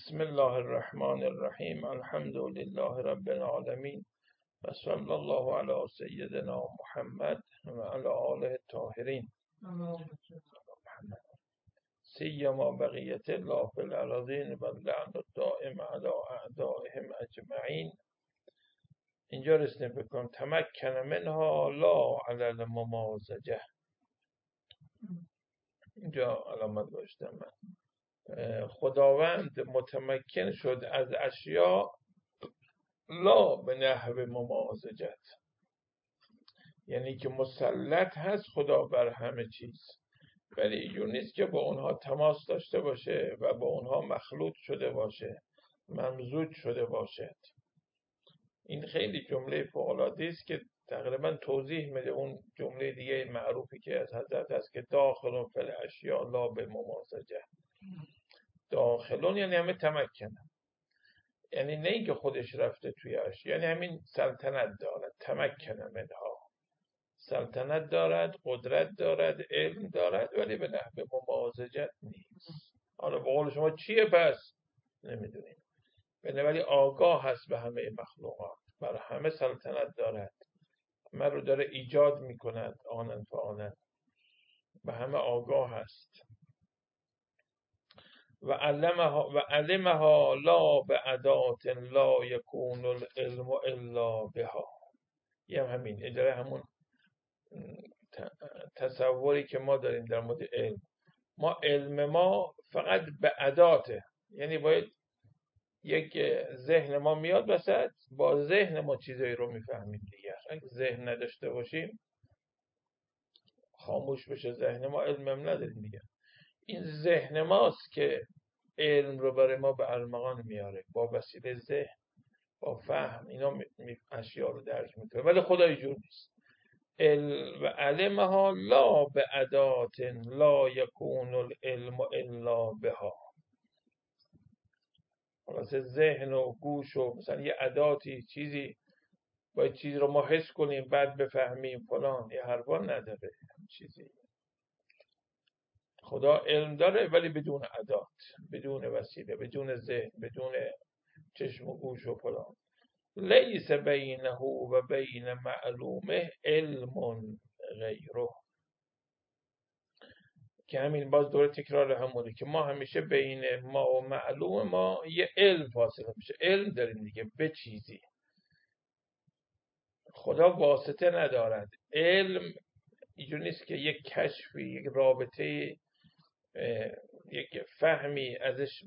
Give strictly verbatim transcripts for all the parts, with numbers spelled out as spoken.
بسم الله الرحمن الرحیم. الحمد لله رب العالمین و صلی الله علی سیدنا محمد و علی آله الطاهرین سیما بقیت الله فی الارضین و اللعن الدائم علی اعدائهم اجمعین. اینجا رسیم بکنم تمکن منها لا علی الممازجه. اینجا علامت گذاشتم من. خداوند متمکن شد از اشیاء لا به نحو ممازجت، یعنی که مسلط هست خدا بر همه چیز، ولی اینجور نیست که با اونها تماس داشته باشه و با اونها مخلوط شده باشه، ممزوج شده باشد. این خیلی جمله فوق‌العاده است که تقریبا توضیح میده اون جمله دیگه معروفی که از حضرت هست که داخل فی الاشیاء لا به ممازجه. داخلون یعنی همه تمکنه، یعنی نه اینکه خودش رفته توی اشیاء، یعنی همین سلطنت دارد، تمکنه منها، سلطنت دارد، قدرت دارد، علم دارد، ولی به نحو ممازجت نیست. حالا به قول شما چیه پس؟ نمیدونیم. ولی آگاه هست به همه مخلوقات، بر همه سلطنت دارد، همه رو داره ایجاد میکند آنن فآنن، به همه آگاه هست. و علمها و علمها لا به ادات لا یکون العلم الا بها. یه هم همین اجاره همون تصوری که ما داریم در مورد علم. ما علم ما فقط به اداته، یعنی باید یک ذهن ما میاد وسط، با ذهن ما چیزایی رو میفهمیم دیگر. اگه ذهن نداشته باشیم، خاموش بشه ذهن ما، علمم نداریم دیگر. این ذهن ماست که علم رو برای ما به ارمغان میاره، با وسیله ذهن، با فهم اینا می اشیاء رو درک میکنه. ولی خدا اینجور نیست. و علمها لا به ادات لا یکون العلم الا بها. خلاصه ذهن و گوش و مثلا یه اداتی چیزی، باید چیزی رو ما حس کنیم بعد بفهمیم فلان، یه حرفا نداره چیزی. خدا علم داره ولی بدون ادات، بدون وسیله، بدون ذهن، بدون چشم و گوش و فلان. لیس بینه و بین معلومه علم غیره، که همین باز دوره تکرار همونه که ما همیشه بین ما و معلوم ما یه علم فاصله میشه. علم داریم دیگه به چیزی. خدا واسطه ندارد. علم اینجور نیست که یک کشفی، یک رابطه، یک فهمی ازش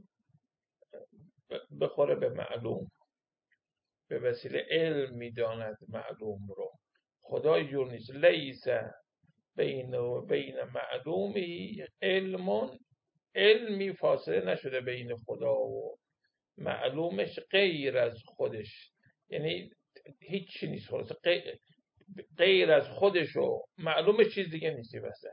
بخوره به معلوم، به وسیله علم میداند معلوم رو. خدا اینجور نیست. لیس بین و بین معلومی علم، علمی فاصله نشده بین خدا و معلومش غیر از خودش، یعنی هیچی نیست. خلاص غیر از خودش و معلومش چیز دیگه نیستی وسط.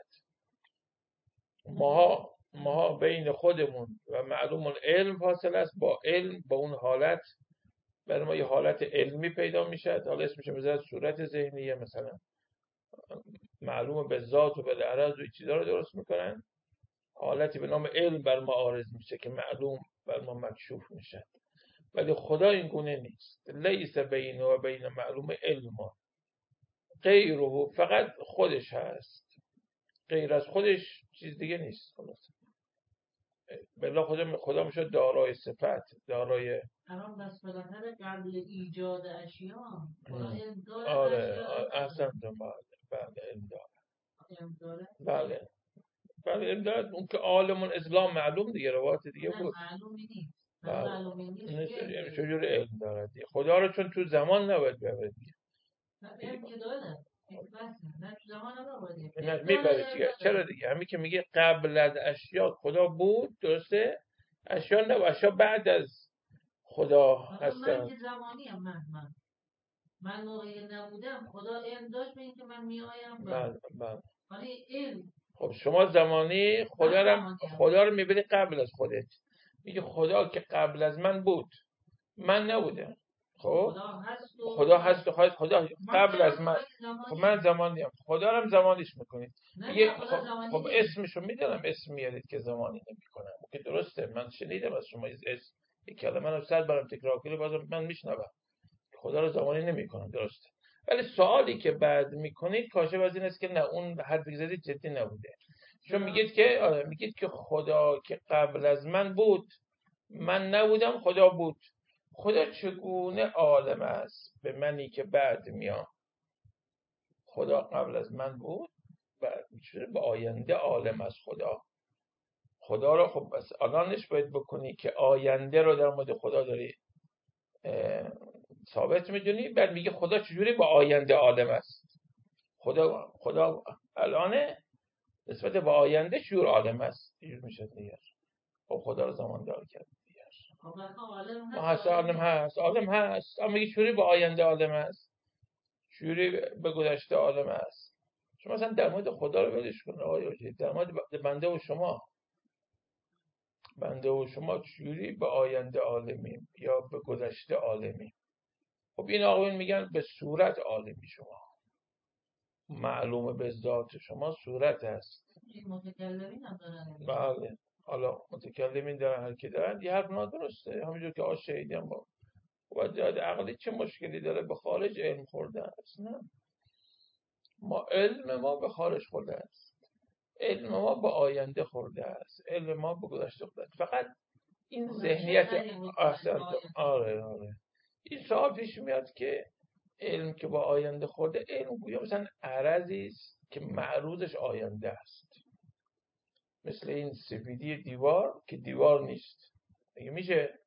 ما ما بین خودمون و معلوم علم فاصله است. با علم، با اون حالت برای ما یه حالت علمی پیدا میشه، حالا اسمش مثلا صورت ذهنیه، مثلا معلوم به ذات و به عرض و چیزا رو درست میکنن. حالتی به نام علم بر ما عارض میشه که معلوم بر ما مکشوف میشه. ولی خدا این گونه نیست. لیس بین و بین معلوم علم، غیره فقط خودش هست، غیر از خودش چیز دیگه نیست. خلاص بلا خدا خدا میشه دارای صفت، دارای الان بس بالاخره قبل ایجاد اشیاء خدا علم داره. آره احسن تو. بله علم داره. علم داره. بله بله علم داره. اون که عالمون اسلام معلوم دیگه، روایت دیگه بود. معلومی نیست. بله. معلومی نیست. چجوری علم داره دیگه؟ خدا رو چون تو زمان نباید ببره دیگه. علم که داره. نه تو زمان نباید. نه میبره دیگه. چرا دیگه؟ همین که میگه قبل از اشیاء خدا بود، درسته؟ اشیاء نه، اشیاء بعد از خدا هستن. من که زمانی هم من من من موقعی نبودم خدا علم داشت به این که من میایم. بله بله. ولی علم، خب شما زمانی خدا رو خدا رو میبینی قبل از خودت. میگه خدا که قبل از من بود، من نبودم. خب خدا هست و خواهد خدا قبل از من. خب من زمانیم، خدا رو هم زمانیش میکنید. میگه خب, خب اسمشو میدونم، اسم میارید که زمانی نمیکنم که درسته. من شنیدم از شما اسم یک کلمه رو صد بارم تکرار کنی بازم من میشنوم. خدا رو زمانی نمیکنم، درسته. ولی سوالی که بعد میکنید کاشف از این است که نه، اون حرفی که زدید جدی نبوده. چون میگید که آره میگید که خدا که قبل از من بود، من نبودم، خدا بود. خدا چگونه عالم است به منی که بعد میام؟ خدا قبل از من بود، بعد میشه به آینده عالم از خدا. خدا رو خب بس الانش باید بکنی که آینده رو در مورد خدا داری ثابت میدونی، بعد میگه خدا چجوری با آینده عالم است. خدا خدا الانه نسبت به آینده شور عالم است. اینجور میشه دیگه. خب خدا رو زمان دار کرد دیگه. هست عالم هست عالم هست اما میگه چجوری با آینده عالم است، چجوری به گذشته عالم است. شما مثلا در مورد خدا رو ولش کن آقای، در مورد بنده و شما بنده و شما چجوری به آینده عالمیم یا به گذشته عالمیم؟ خب این آقایون میگن به صورت عالمی شما، معلوم به ذات شما صورت هست. متکلمین هم دارن. بله حالا متکلمین دارن، هر کی دارن یه حرف نادرسته. همینجور که آش شهیدی هم با وجود عقلی چه مشکلی داره؟ به خارج علم خورده است. نه، ما علم ما به خارج خورده است، علم ما به آینده خورده است، علم ما به گذشته خورده است. فقط این ذهنیت احسن. آره آره این سوال پیش میاد که علم که با آینده خورده، علم گویا مثلا عرضی است که معروضش آینده است، مثل این سفیدی دیوار که دیوار نیست. اگه میشه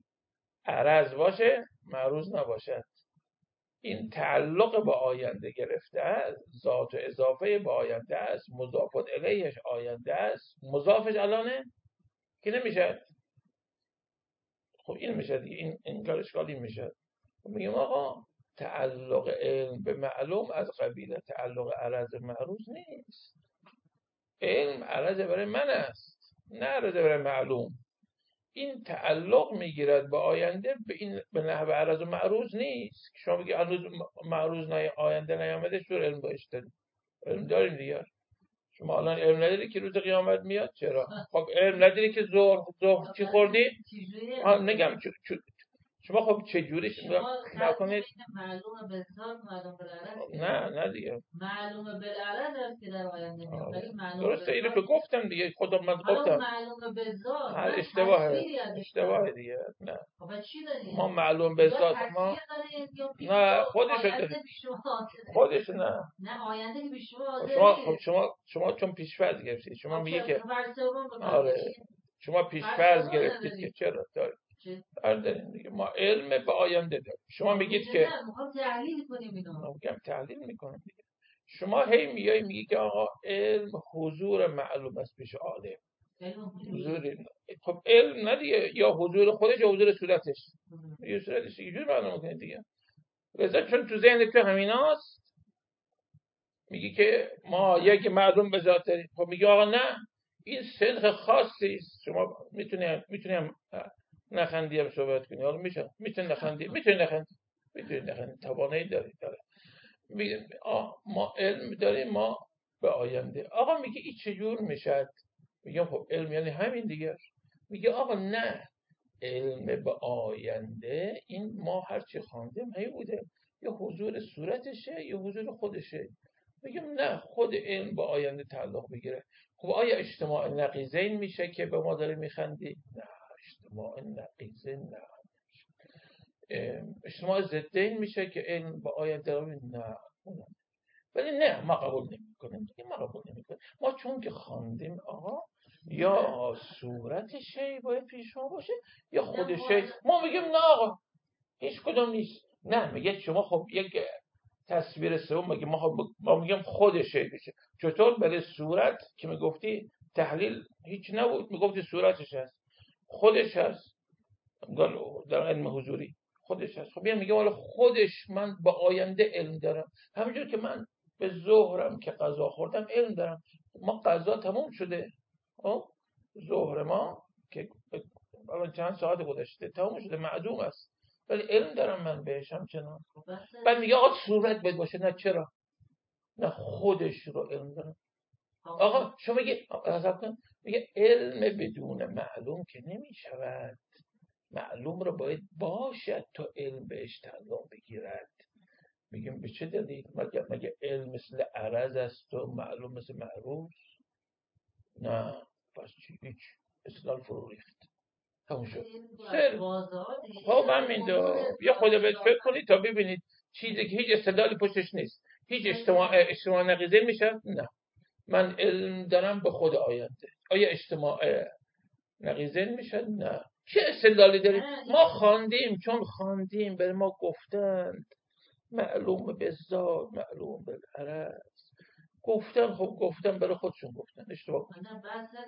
عرض باشه معروض نباشد. این تعلق با آینده گرفته است، ذات و اضافه با آینده است، مضاف الیهش آینده است، مضافش الانه که نمیشه. خب این میشه دیگه، این این کار اشکالی میشه. میگم آقا تعلق علم به معلوم از قبیل تعلق عرض معروض نیست. علم عرض برای من است، نه عرض برای معلوم. این تعلق میگیرد به آینده به این به نحو عرض معروض نیست. شما میگی هنوز معروض نه آینده نیامده، چون علم باش داریم؟ علم داریم دیگه. شما الان علم نداری که روز قیامت میاد؟ چرا؟ خب علم نداری که ظهر ظهر چی خوردی؟ نگم شما خب چه جوریش نکنید؟ معلومه به ذات، معلومه بالعرض. نه نه دیگه معلومه بالعرض است که در آینده میاد. درسته، اینو که گفتم دیگه، خودم من گفتم. معلومه به ذات هر اشتباهه اشتباهه دیگه. نه خب چی داریم؟ ما معلوم به ذات ما نه خودش خودش نه نه آینده که به شما شما خب شما شما چون پیش‌فرض گرفتید. شما میگه که آره شما پیش‌فرض گرفتید که چرا دارید داریم دیگه. ما علم به آینده داریم. شما میگید که میخوام تحلیل کنیم اینو. میگم تحلیل میکنم دیگه. شما هی میای میگی که آقا علم حضور معلوم است پیش عالم. حضور خب علم نه دیگه، یا حضور خودش یا حضور صورتش. یه صورتش یه جور معلوم کنید دیگه. لذا چون تو ذهن تو همیناست میگی که ما یک معلوم به ذات داریم. خب میگی آقا نه، این سنخ خاصی است. شما میتونی میتونی نخندی هم صحبت کنی. حالا میشه میتونی نخندی میتونی نخندی میتونی نخندی توانایی داری داره. میگه ما علم داریم ما به آینده. آقا میگه این چجور میشد؟ میگم خب علم یعنی همین دیگه. میگه آقا نه، علم به آینده این ما هرچی خواندیم هی بوده، یا حضور صورتشه یا حضور خودشه. میگم نه، خود علم با آینده تعلق بگیره. خب آیا اجتماع نقیضین میشه که به ما داره میخندی؟ نه، اجتماع نقیضین نه. اجتماع ضدین میشه که علم با آینده رو نه. ولی نه، ما قبول نمی کنیم دیگه. ما قبول نمی کنیم. ما چون که خواندیم آقا یا صورت شی باید پیش ما باشه یا خود شی. ما میگیم نه آقا هیچ کدوم نیست. نه میگه شما خب یک تصویر سوم میگه ما خب ما میگیم خود شی بشه. چطور؟ برای صورت که میگفتی تحلیل هیچ نبود، میگفتی صورتش هست خودش هست در علم حضوری خودش هست. خب میگه والا خودش من با آینده علم دارم، همینجور که من به ظهرم که غذا خوردم علم دارم. ما غذا تموم شده، ظهر ما که الان چند ساعت گذشته تموم شده، معدوم است، ولی علم دارم من بهش همچنان. بعد میگه آقا صورت باید باشه. نه چرا؟ نه خودش رو علم دارم. آقا شما میگه حساب کن، میگه علم بدون معلوم که نمیشود. معلوم رو باید باشد تا علم بهش تعلق بگیرد. میگیم به چه دلیل؟ مگه مگه علم مثل عرض است و معلوم مثل معروض؟ نه، پس چی؟ هیچ استدلال فرو ریخت، همون شد. سر خب همین دو یا خدا بهت فکر کنید تا ببینید چیزی که هیچ استدلالی پشتش نیست، هیچ اجتماع اجتماع نقیضه میشه. نه، من علم دارم به خود آینده، آیا اجتماع نقیضه میشه؟ نه. چه استدلالی داریم؟ ما خواندیم، چون خواندیم به ما گفتند معلوم به ذات، معلوم به عرض گفتن. خب گفتن برای خودشون گفتن، اشتباه کنن.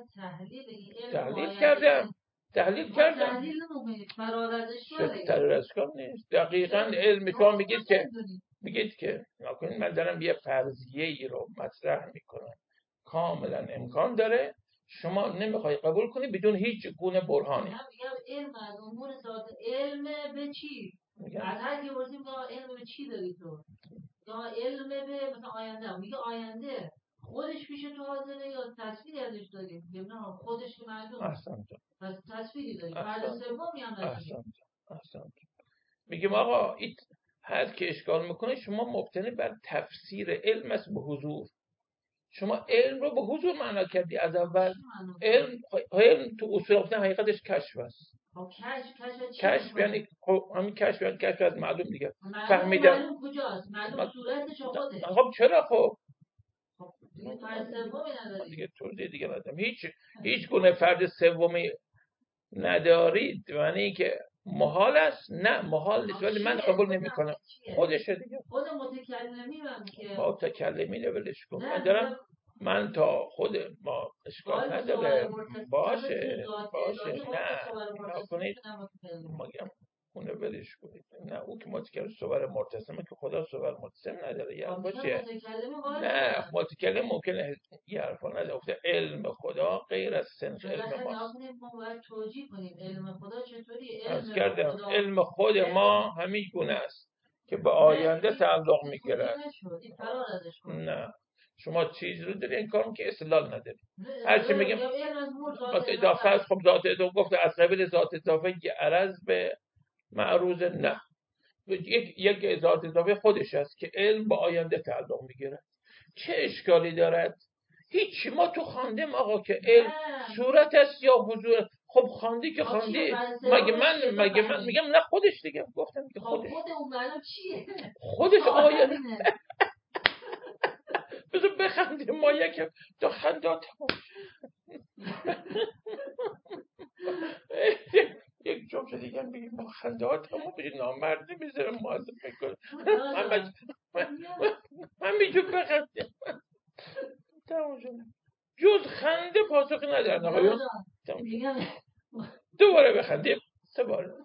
تحلیل کردم تحلیل کردم تحلیل نمونید فرارزش فرارزش نیست. دقیقاً علم شما میگید که میگید که نکنید من دارم یه فرضیه ای رو مطرح میکنم، کاملا امکان داره شما نمیخوای قبول کنی بدون هیچ گونه برهانی. من میگم علم از امور ذات، علم به چی؟ از هر کی پرسیم میگه علم به چی داری تو؟ یا علم به مثلا آینده، میگه آینده خودش پیش تو حاضره یا تصویری ازش داری؟ میگه نه خودش که معلومه. احسنت. پس تصویری داری. فرض سومی هم داری. احسنت. احسنت. میگم آقا این هر کی اشکال میکنه شما مبتنی بر تفسیر علم است به حضور. شما علم رو به حضور معنا کردی از اول. علم علم تو اصول گفتن حقیقتش کشف است. کشف یعنی همین کشف یعنی کشف از معلوم دیگه. فهمیدم معلوم کجاست؟ معلوم صورتش خودش. خب چرا؟ خب دیگه فرد سومی نداری. دیگه توضیح دیگه ندارم. هیچ هیچ گونه فرد سومی ندارید، یعنی که محال است. نه محال نیست ولی من قبول نمیکنم. خودشه دیگه. خود متکلمی هم که متکلمی ولش کن. من دارم من تا خود ما اشکال نداره. باشه باشه نه نکنید مگم اونو ولش کنید. نه او که متکلم صور مرتسمه که خدا صور مرتسم نداره. یعنی باشه نه متکلم ممکنه یه حرفا نداره. علم خدا غیر از سنخ علم ماست. ما باید توجیه کنیم علم خدا چطوری. علم کردم علم خود ما همین گونه است که به آینده تعلق میگیرد. نه شما چیز رو داری این کارم که استدلال نداری. هر چی میگم ذات اضافه است. خب ذات اضافه گفته از قبیل ذات اضافه که عرض به معروض. نه یک یک ذات اضافه خودش است که علم با آینده تعلق میگیرد. چه اشکالی دارد؟ هیچ. ما تو خواندیم آقا که علم صورت است یا حضور. خب خواندی که خواندی. مگه من مگه من میگم نه خودش دیگه گفتم که خودش. خود اون معلوم چیه؟ خودش آینده. بذار بخندیم ما یکم تا خندات یک جمله دیگه بگیم ما خندات همون بگیم نامردی میذاره معلوم میکنه. من میجون بخندیم تمام شد. جز خنده پاسخی ندارن آقایون. دوباره بخندیم دوباره.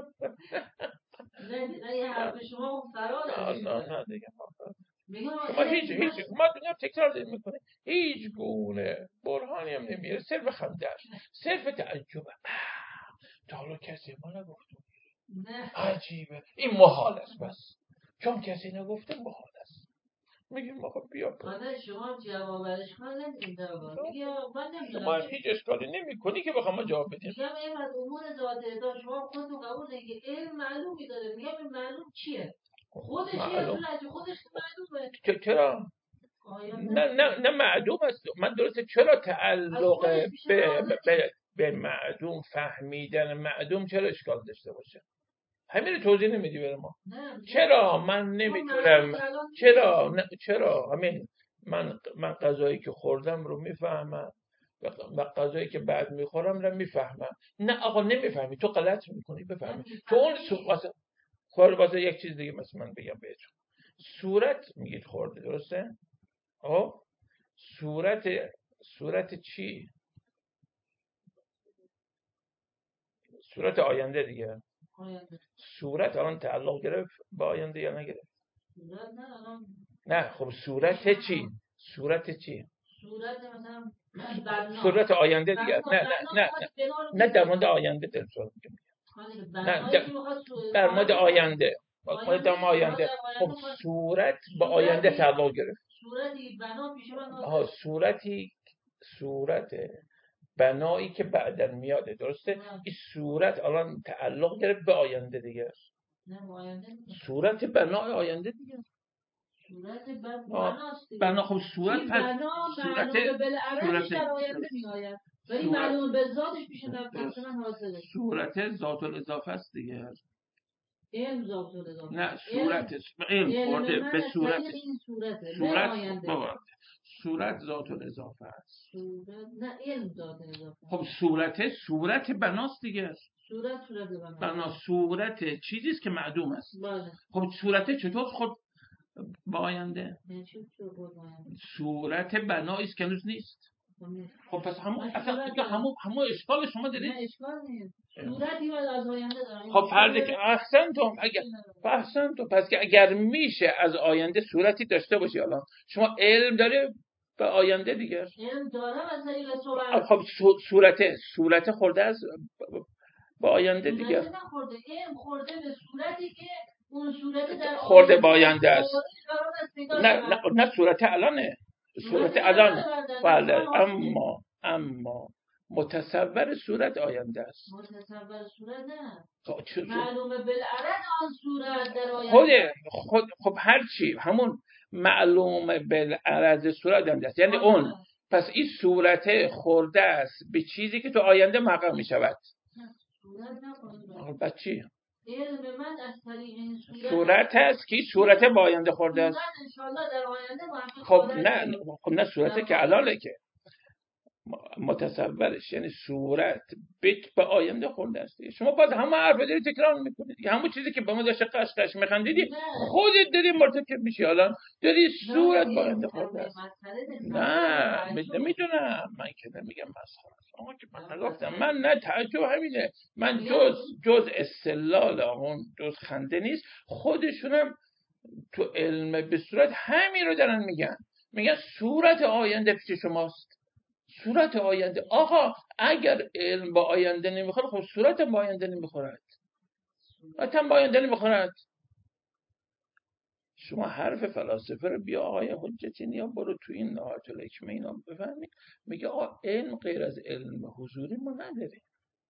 نه نه یه حرف شما فرار نه نه نه دیگه شما هیچ هیچ ما دنیا تکرار داریم میکنه هیچ گونه برهانی هم نمیاره. صرف خنده است، صرف تعجب. تا حالا کسی ما نگفته عجیبه این محال است. بس چون کسی نگفته محال است میگیم ما خب بیا خدا شما جوابش کنه نمیده میگه من نمیدونم. شما هیچ اشکالی نمیکنی که بخوام جواب بدیم. میگم این از امور ذاته دار شما خودتون قبول کنید که علم معلومی داره. میگم این معلوم چیه؟ خودش معلوم. خودش معلومه. چرا؟ نه نه نه معدوم است. من درسته چرا تعلق به به به معدوم فهمیدن معدوم چرا اشکال داشته باشه؟ همین توضیح نمیدی برای ما. چرا من نمیتونم؟ چرا نه چرا همین من من غذایی که خوردم رو میفهمم و غذایی که بعد میخورم رو میفهمم. نه آقا نمیفهمی، تو غلط میکنی. بفهمی تو اون واسه خور واسه یک چیز دیگه مثلا من بگم بهتون. صورت میگید خورده درسته؟ آه صورت صورت چی؟ صورت آینده دیگه. آینده. صورت الان تعلق گرفت با آینده یا نگرفت؟ نه نه خب صورت چی؟ صورت چی؟ صورت مثلا بنا. صورت آینده دیگه. نه نه نه نه در مورد آینده در صورت نه در مورد آینده. در مورد آینده. خب صورت با آینده تعلق گرفت. صورتی بنا پیش من. آها صورتی صورت بنایی که بعداً میاده. درسته؟ نه. این صورت الان تعلق داره به آینده دیگه. نه به آینده صورت بنای آینده دیگه. صورت بناست دیگه. بنا خب صورت این پس بنا صورت معلوم بالعرضش صورت در آینده میآید ولی صورت- معلوم به ذاتش پیش نفس من حاضره. صورت ذات الاضافه است دیگه. علم ذات الاضافه. نه صورت علم علم خورده من به از صورت طریق این صورته به صورت آینده. بابا. صورت ذات الاضافه است. صورت نه علم ذات الاضافه. خب صورت صورت بناست دیگه. صورت صورت بنا. بنا صورت چیزی است که معدوم است. بله. خب صورت چطور خود به آینده؟ نه چی صورت به آینده؟ صورت بنایی است که هنوز نیست. خب پس همون من اصلا صورت دیگه همون همون اشکال شما دارید. نه اشکال نیست. صورتی باید از آینده دارم. خب فرض که احسن تو اگر احسن تو پس که اگر میشه از آینده صورتی داشته باشی الان شما علم داره به آینده دیگه. علم دارم از طریق صورت. خب صورت صورت خورده از به آینده دیگه. صورت نخورده. علم خورده به صورتی که اون صورت در خورده به آینده است. نه نه نه صورت الانه. صورت الان بله اما اما متصور صورت آینده است. متصور صورت نه. خب معلومه بالعرض آن صورت در آینده خود خود خب هر چی همون معلومه بالعرض صورت آینده است. یعنی اون پس این صورت خورده است به چیزی که تو آینده محقق می شود. صورت نخورده. بچی علم من از طریق این صورت صورت است که صورت با آینده خورده است. انشالله در آینده خب نه خب نه صورت که علاله که متصورش یعنی صورت بیت به آینده خورده است. شما باز همه حرف داری تکرار میکنید. همون چیزی که به ما داشته قشقش میخندیدی خودت داری مرتکب میشی. الان داری صورت به آینده خورده است. نه میدونم من که نمیگم مسخره است. اما که من نگفتم من نه تعجب همینه. من جز جز استدلال اون جز خنده نیست. خودشونم تو علم به صورت همین رو دارن میگن. میگن صورت آینده پیش شماست. صورت آینده. آقا اگر علم با آینده نمیخوره خب صورت با آینده نمیخورد. حتی با آینده نمیخورد. شما حرف فلاسفه رو بیا آقای حجتی نیا برو تو این نهایت الحکمه اینا بفهمید. میگه آقا علم غیر از علم حضوری ما نداریم.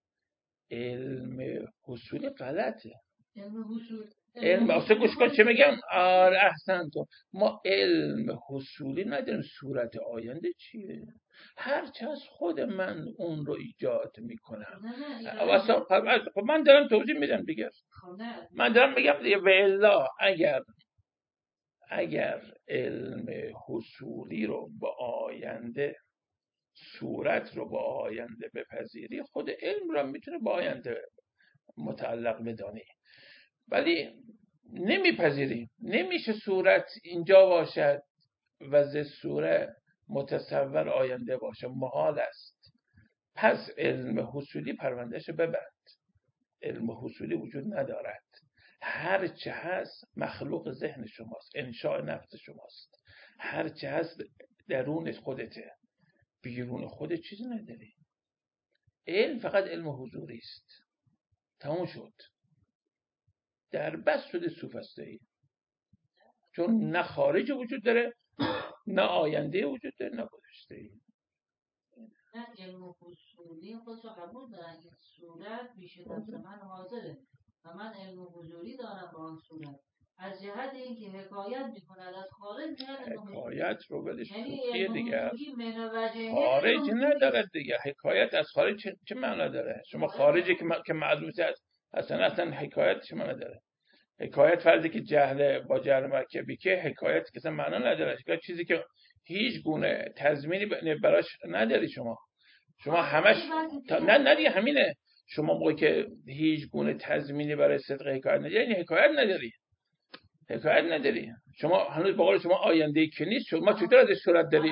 علم حصولی غلطه. علم حصول علم اصلا گوش کن چه میگم. آره احسن تو ما علم حصولی نداریم. صورت آینده چیه؟ هرچه از خود من اون رو ایجاد میکنم. اصلا خب من دارم توضیح میدم دیگه. من دارم میگم دیگه و الا اگر اگر علم حصولی رو با آینده صورت رو با آینده بپذیری خود علم رو میتونه با آینده متعلق بدانی. ولی نمیپذیریم. نمیشه صورت اینجا باشد و ز صورت متصور آینده باشه. محال است. پس علم حصولی پروندهش ببند. علم حصولی وجود ندارد. هر چه هست مخلوق ذهن شماست. انشاء نفس شماست. هر چه هست درون خودته. بیرون خودت چیزی نداری. علم فقط علم حضوری است. تموم شد. در بس شده سوفسطایی. چون نه خارج وجود داره نه آینده وجود داره نه گذشته ای. نه علم حصولی خودش رو قبول دارن. این صورت بیشه دست من حاضره و من علم حضوری دارم با آن صورت. از جهت اینکه حکایت میکند از خارج حکایت رو ولش یعنی دیگه خارج نداره دیگه. حکایت از خارج چه, چه معنا داره؟ شما خارجی که که معلومه است اصلا اصلا حکایت چه معنا داره؟ حکایت فرضی که جهل با جهل مرکبی که حکایت که اصلا معنا نداره. حکایت چیزی که هیچ گونه تضمینی براش نداری. شما شما همش تا... نه نه دیگه همینه. شما موقعی که هیچ گونه تضمینی برای صدق حکایت نداری یعنی حکایت نداری. حکایت نداری. شما هنوز به قول شما آینده ای که نیست. شما چطور ازش صورت داری؟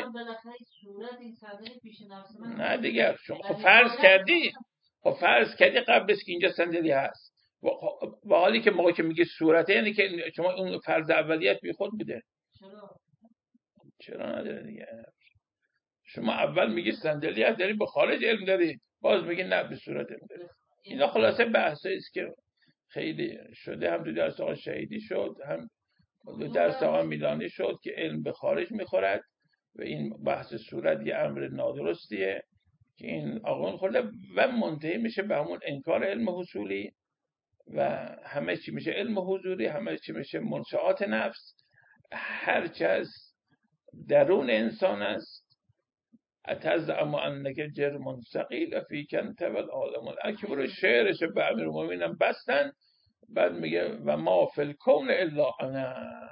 نه دیگه شما خب فرض کردی. خب فرض کردی قبل از که اینجا صندلی هست. و حالی که موقعی که میگه صورته یعنی که شما اون فرض اولیت بی خود بوده. چرا؟ چرا نداره دیگه. شما اول میگی صندلی هست داری به خارج علم داری. باز میگی نه به صورت علم داری. اینا خلاصه بحثایی است که خیلی شده. هم تو درس آقا شهیدی شد هم تو درس آقا میلانی شد که علم به خارج میخورد و این بحث صورت یه امر نادرستیه که این آقا خورده و منتهی میشه به همون انکار علم حصولی و همه چی میشه علم حضوری، همه چی میشه منشآت نفس، هرچه از درون انسان است. اتزعم انک جرم ثقیل فیک انت والعالم الاکبر. شعرش به امیرالمومنین بستن، بعد میگه و ما فی الکون الا انا،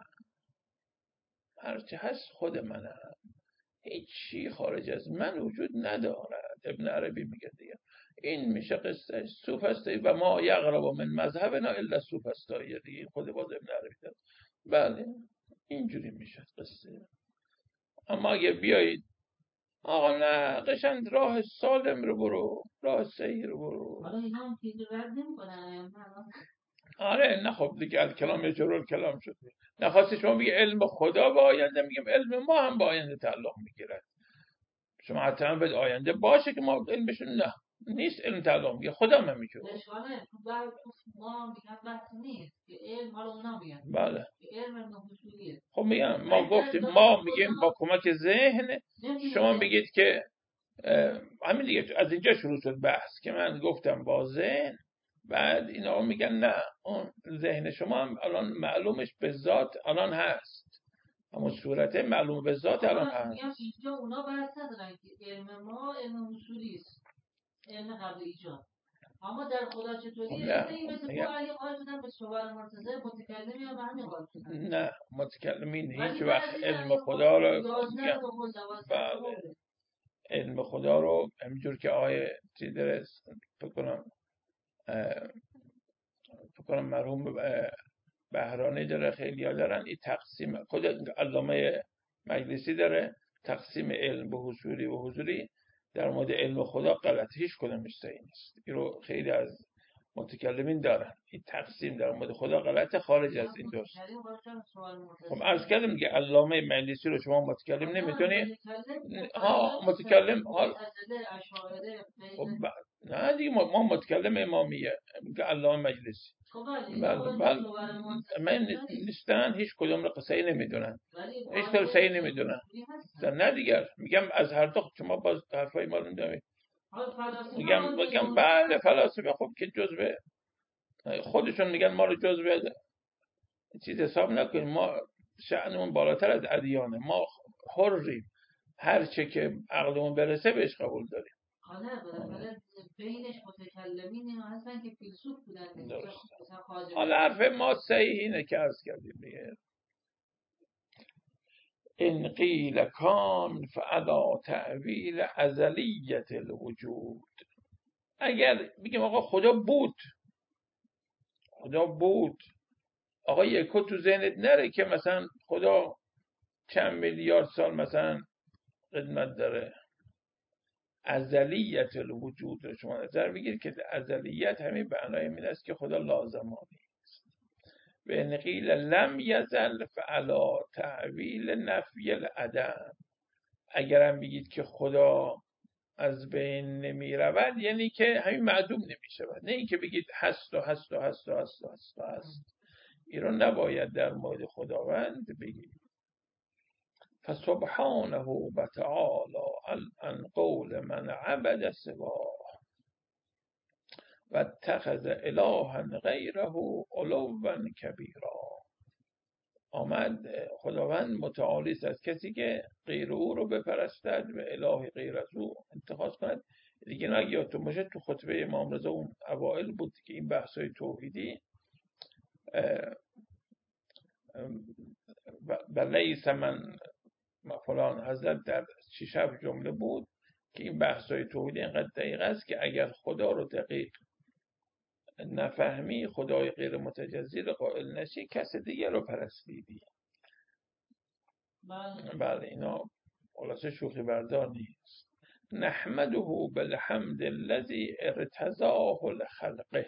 هرچه هست خود منم، هیچی خارج از من وجود ندارد. ابن عربی میگه دیگه این میشه قصه سوفسطایی و ما یقرب من مذهبنا الا سوفسطایی دیگه، خود باز ابن عربی داره. بله اینجوری میشه قصه. اما اگه بیایید آقا نه قشنگ راه سالم رو برو، راه صحیح رو برو. حالا اینا هم چیزی رد نمی‌کنن. آره نه خب دیگه الکلام یجرل کلام شد. نخواستی شما بگی علم خدا با آینده، میگم علم ما هم با آینده تعلق میگیره. شما حتما باید آینده باشه که ما علمشون نه نیست، علم تعلق میگه خدا من میگه. اشکاله تو بعد ما میگن بحث نیست که علم حالا اونا میگن بله علم نحوسیه. خب میگم ما گفتیم ما میگیم با کمک ذهن، شما میگید که همین دیگه از اینجا شروع شد بحث که من گفتم با ذهن، بعد اینا میگن نه اون ذهن شما هم الان معلومش به ذات الان هست، اما صورت معلوم به ذات الان هست. میگم اینجا اونا بحث ندارن که علم ما علم اصولی است، علم قبل ایجاد. اما در خدا چطوری این مثل تو علی قائل شدن به شوار مرتضی متکلمی یا به همین قائل شدن؟ نه متکلمین هیچ وقت علم خدا رو بله علم خدا رو همینجور که آیه چی داره فکر کنم فکر کنم مرحوم بهرانی داره، خیلی ها دارن این تقسیم، خود علامه مجلسی داره تقسیم علم به حصولی و حضوری در مورد علم خدا غلط، هیچ کدومش صحیح نیست. این رو خیلی از متکلمین دارن، این تقسیم در مورد خدا غلط، خارج از این دوست. خب عرض کردم دیگه علامه مجلسی رو شما متکلم نمیتونی ها متکلم حال خب نه دیگه ما متکلم امامیه میگه علامه مجلسی بله بله من نیستن، هیچ کدوم رو صحیح نمیدونن، هیچ کدوم صحیح نمیدونن. نه دیگر میگم از هر دو شما باز حرفای ما رو نمیدونید. میگم میگم بله فلاسفه خب که جزء خودشون میگن ما رو جزء چیز حساب نکنیم، ما شأنمون بالاتر از ادیانه، ما حریم، هر چه که عقلمون برسه بهش قبول داریم. آره بالاخره بینش متکلمین هستن که فیلسوف بودن. حالا حرف ما صحیح اینه که عرض کردیم دیگه ان قیل کان فعلا تعویل ازلیت الوجود. اگر بگیم آقا خدا بود، خدا بود، آقا یکو تو ذهنت نره که مثلا خدا چند میلیارد سال مثلا قدمت داره. ازلیت الوجود رو شما نظر بگیرید که ازلیت همین معنای این است که خدا لازمانی است. و ان قیل لم یزل فعلا تعویل نفی العدم. اگرم بگید که خدا از بین نمی رود یعنی که همین معدوم نمی شود، نه اینکه بگید هست و هست و هست و هست و هست و هست. این رو نباید در مورد خداوند بگید. فسبحانه و تعالی عن قول من عبد سواه و اتخذ الها غیره علوا کبیرا. آمد خداوند متعالی است از کسی که غیر او رو بپرستد و اله غیر از او اتخاذ کند. دیگه نه یادتون باشه تو خطبه امام رضا اون اوائل بود که این بحثای توحیدی و لیس من فلان حضرت در شش هفت جمله بود که این بحثای توحیدی اینقدر دقیق است که اگر خدا رو دقیق نفهمی، خدای غیر متجزی رو قائل نشی، کس دیگه رو پرستیدی. بله اینا خلاصه شوخی بردار نیست. نحمده بالحمد الذی ارتضاه لخلقه.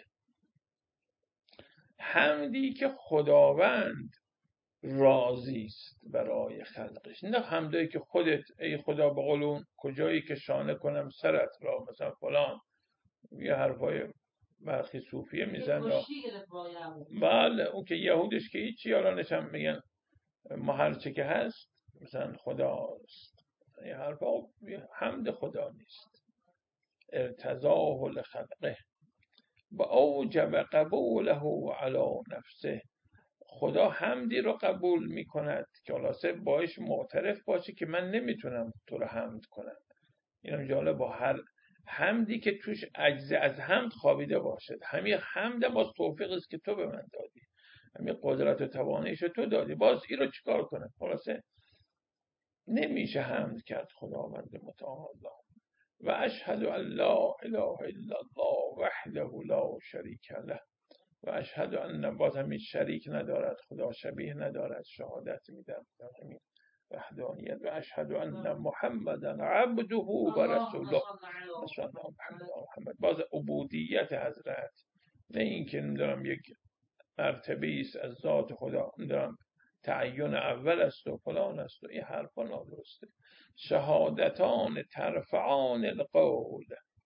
حمدی که خداوند راضی است برای خلقش، نه حمدی که خودت ای خدا به قولون کجایی که شانه کنم سرت را مثلا فلان یه حرفای برخی صوفیه میزن. بله اون که یهودش که هیچی الانش هم میگن ما هر چه که هست مثلا خداست، یه حرفا حمد خدا نیست. ارتضاه لخلقه و اوجب قبوله علی نفسه. خدا حمدی رو قبول میکند که خلاصه باش معترف باشه که من نمیتونم تو رو حمد کنم. اینم جالب، با هر حمدی که توش عجز از حمد خوابیده باشد. همین حمد باز توفیق است که تو به من دادی، همین قدرت و تواناییش تو دادی، باز این رو چیکار کنم؟ خلاصه نمیشه حمد کرد خداوند متعال. و اشهد ان لا اله الا الله وحده لا شریک له و اشهد ان، باز همین شریک ندارد خدا، شبیه ندارد، شهادت میدم در همین وحدانیت. و اشهد ان محمدا عبده و رسوله. محمد باز عبودیت حضرت، نه اینکه نمیدونم یک مرتبه است از ذات خدا، نمیدونم تعین اول است و فلان است و این حرفا نادرسته. شهادتان ترفعان القول،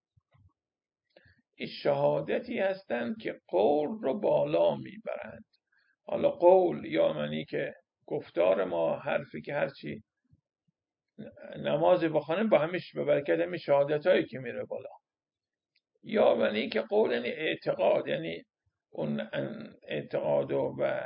این شهادتی هستند که قول رو بالا میبرند. حالا قول یا معنی که گفتار ما، حرفی که هرچی نماز بخوانیم با همیش به برکت همین شهادت هایی که میره بالا، یا معنی که قول یعنی اعتقاد، یعنی اون اعتقاد و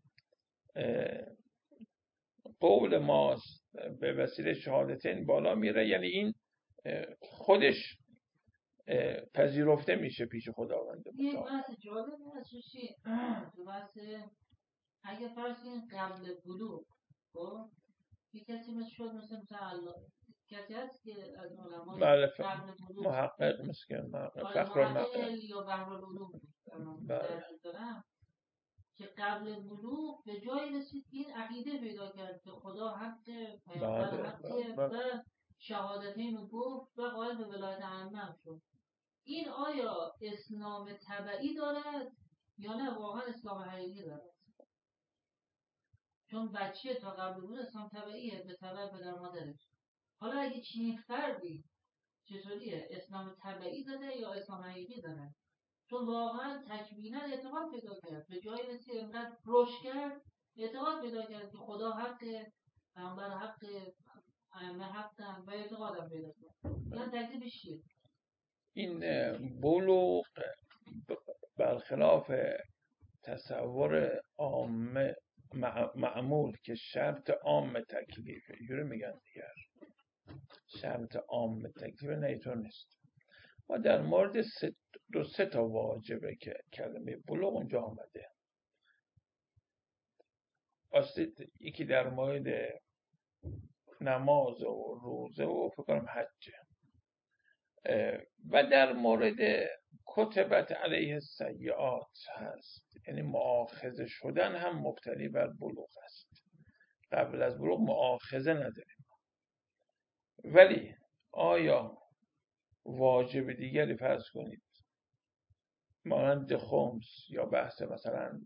قول ما به وسیله شهادتین بالا میره، یعنی این خودش پذیرفته میشه پیش خداوند. یه بحث جالب هستشی تو بحث اگه فرض کنید قبل بلوغ، خب یه کسی مثل شد مثل مثل کسی هست که از علما قبل بلوغ محقق مسکن فخر المحقق یا بحر العلوم دارم که قبل بلوغ به جایی رسید این عقیده پیدا کرد که خدا حق پیامبر حق و شهادتین رو گفت و قائل به ولایت عمه شد. این آیا اسلام تبعی دارد یا نه واقعا اسلام حقیقی دارد؟ چون بچه تا قبل بود اسلام تبعیه به تبع پدر مادرش. حالا اگه چنین فردی چطوریه؟ اسلام تبعی داره یا اسلام حقیقی داره؟ چون واقعا تکوینا اعتقاد پیدا کرد، به جای رسید اینقدر روش کرد اعتقاد پیدا کرد که خدا حق، پیامبر حق، ائمه حقن و اعتقادم پیدا کرد. این تکلیفش چیه؟ این بلوغ برخلاف تصور عام معمول که شرط عام تکلیفه، اینجوری میگن دیگر شرط عام تکلیف، نه اینطور نیست. ما در مورد سه دو سه تا واجبه که کلمه بلوغ اونجا آمده. اصلی یکی در مورد نماز و روزه و فکر کنم حجه، و در مورد کتبت علیه السیئات هست، یعنی مؤاخذه شدن هم مبتنی بر بلوغ است. قبل از بلوغ مؤاخذه نداریم. ولی آیا واجب دیگری فرض کنید مانند خمس یا بحث مثلا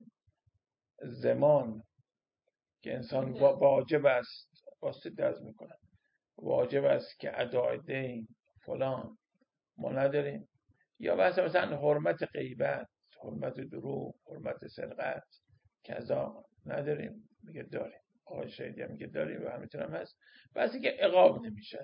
زمان که انسان واجب است واسه درز میکنن واجب است که ادای دین فلان ما نداریم، یا بحث مثلا حرمت غیبت، حرمت دروغ، حرمت سرقت کذا نداریم، میگه داریم. آقای شهیدی هم میگه داریم و همینطور هم هست. بحثی که عقاب نمیشد.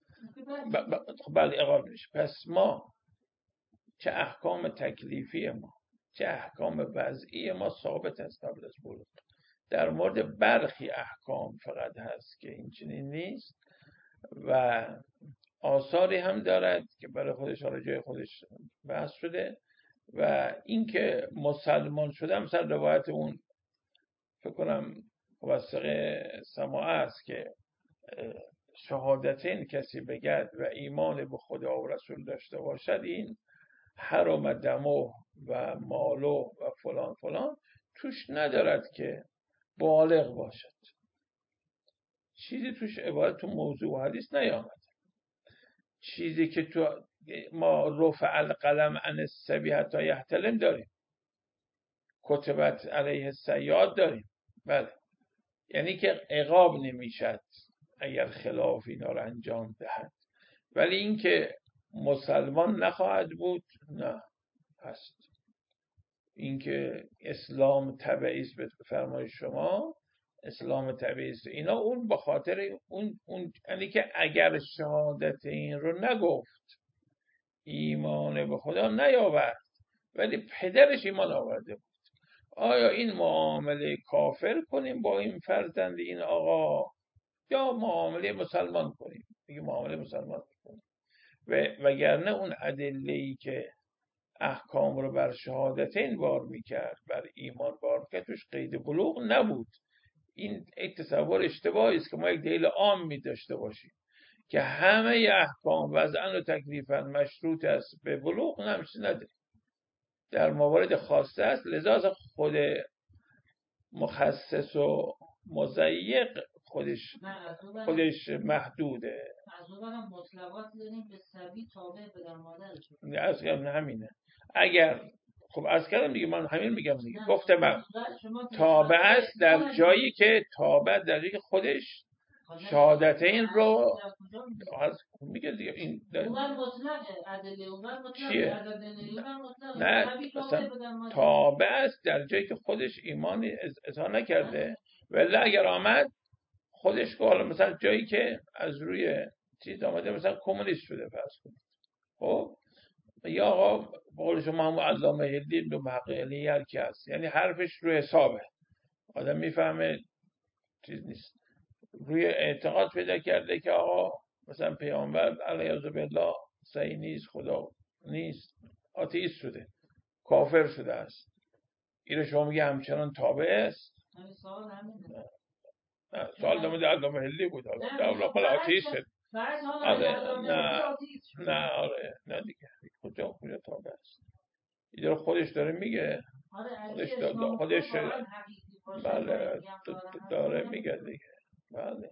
بله عقاب نمیشه. پس ما چه احکام تکلیفی ما چه احکام وضعی ما ثابت است قبل از بلوغ. در مورد برخی احکام فقط هست که این چنین نیست و آثاری هم دارد که برای خودش حالا جای خودش بحث شده. و اینکه مسلمان شده مثلا روایت اون فکر کنم وثیقه سماع است که شهادتین کسی بگد و ایمان به خدا و رسول داشته باشد این حرم دمو و مالو و فلان فلان توش ندارد که بالغ باشد. چیزی توش عبارت تو موضوع حدیث نیامد. چیزی که تو ما رفع القلم عن الصبی حتی یحتلم داریم، کتبت علیه السیئات داریم. بله، یعنی که عقاب نمیشد اگر خلاف اینا رو انجام دهد. ولی اینکه مسلمان نخواهد بود نه هست. اینکه اسلام تبعی است به فرمای شما، اسلام تبعی است اینا، اون به خاطر اون اون یعنی که اگر شهادت این رو نگفت ایمان به خدا نیاورد ولی پدرش ایمان آورده بود. آیا این معامله کافر کنیم با این فرزند این آقا یا معامله مسلمان کنیم؟ میگه معامله مسلمان کنیم. و وگرنه اون ادله‌ای که احکام رو بر شهادتین بار میکرد، بر ایمان بار میکرد، توش قید بلوغ نبود. این یک تصور اشتباهی است که ما یک دلیل عام می داشته باشیم که همه احکام وضعاً و تکلیفاً مشروط است به بلوغ، نمیشه نداره. در موارد خاصه است، لذا خود مخصص و مضیق خودش خودش محدوده. از اون برم مطلقات داریم به سبی تابع پدر مادرشون. از همینه. اگر خب از کردم دیگه، من همین میگم دیگه، گفتم تابع است در جایی که تابع در جایی که خودش شهادتین رو از میگه دیگه. این اون مطلقه ادله، اون چیه؟ مطلقه. نه مثلا تابع است در جایی که خودش ایمان اظهار نکرده، ولی اگر آمد خودش که حالا مثلا جایی که از روی چیز آمده، مثلا کمونیست شده فرض کنید، خب یا آقا بقول شما هم علامه هدی دو محققی هر کی هست، یعنی حرفش روی حسابه، آدم میفهمه چیز نیست، روی اعتقاد پیدا کرده که آقا مثلا پیامبر علیه بالله صحیح نیست، خدا نیست، آتئیست شده، کافر شده است، این شما میگه همچنان تابع است؟ سوال همینه. سوال دمده علامه هدی بود، حالا خلا آتئیست شد. نه نه آره نه دیگه، کجا کجا تابع است؟ این خودش داره میگه، خودش داره خودش بله داره میگه دیگه. بله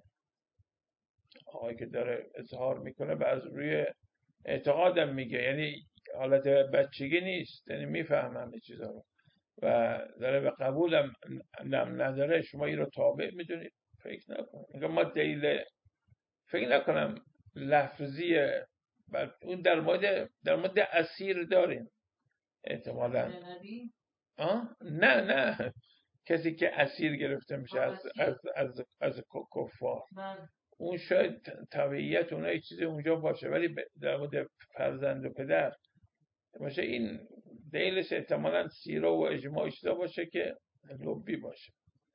آقایی که داره اظهار میکنه و از روی اعتقادم میگه، یعنی حالت بچگی نیست، یعنی میفهم همه چیزا رو و داره به قبولم نم نداره. شما این رو تابع میدونید؟ فکر نکنم. میگم ما دلیل فکر نکنم لفظیه، اون در مورد در مورد اسیر داریم احتمالاً. آه نه نه کسی که اسیر گرفته میشه از از از از کفار، اون شاید طبیعیت اونها یه چیزی اونجا باشه، ولی در مورد فرزند و پدر باشه این دلیلش احتمالاً سیره و اجماع چیزا باشه که لبی باشه،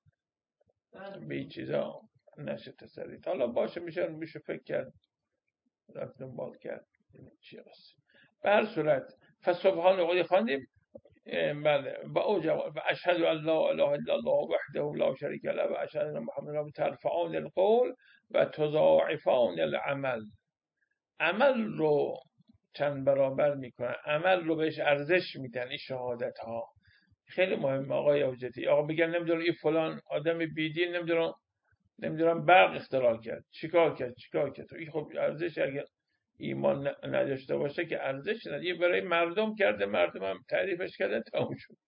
به این چیزا نشه تسلید. حالا باشه میشه میشه فکر کرد، رفت دنبال کرد چی هست. به هر صورت فسبحان الله خواندیم. بله و او جواب و اشهد ان لا اله الا الله وحده لا شریک له و اشهد ان محمدا ترفعون القول و تضاعفون العمل. عمل رو چند برابر میکنن، عمل رو بهش ارزش میدن. این شهادت ها خیلی مهمه آقای حجتی. آقا بگن نمیدونم این فلان آدم بیدین نمیدونم نمیدونم برق اختراع کرد، چیکار کرد چیکار کرد، این خب ارزش اگر ایمان نداشته باشه که ارزش نداره. برای مردم کرده، مردم هم تعریفش کردن، تموم شد.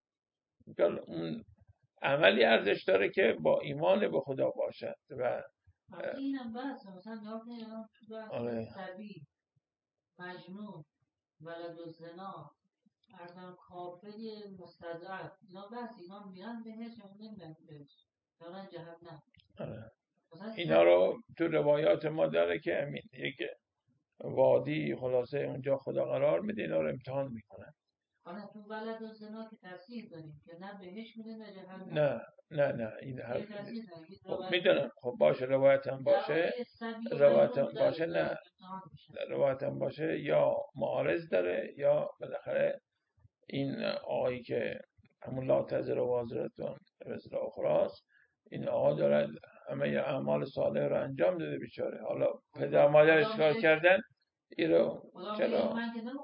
اون عملی ارزش داره که با ایمان به خدا باشد. و اینم بس مثلا نگاه تو بحث سبی، مجنون، ولد الزنا، ارزم کافر مستضعف، اینا بس اینا میرن بهش یا نمیرن بهش، دارن جهنم. اینا رو تو روایات ما داره که همین یک وادی خلاصه اونجا خدا قرار میده، اینا رو امتحان میکنن. آره تو ولد الزنا که تفسیر داریم که نه بهش میده نه جهنم. نه نه نه این حرف خب میدونم. خب باشه روایت هم باشه، روایت هم باشه، نه روایت هم باشه یا معارض داره یا بالاخره این آقایی که همون لا تزر و وازرتون وزر اخراست، این آقا داره همه اعمال صالح رو انجام داده بیچاره، حالا پدر مادرش کار کردن این رو چرا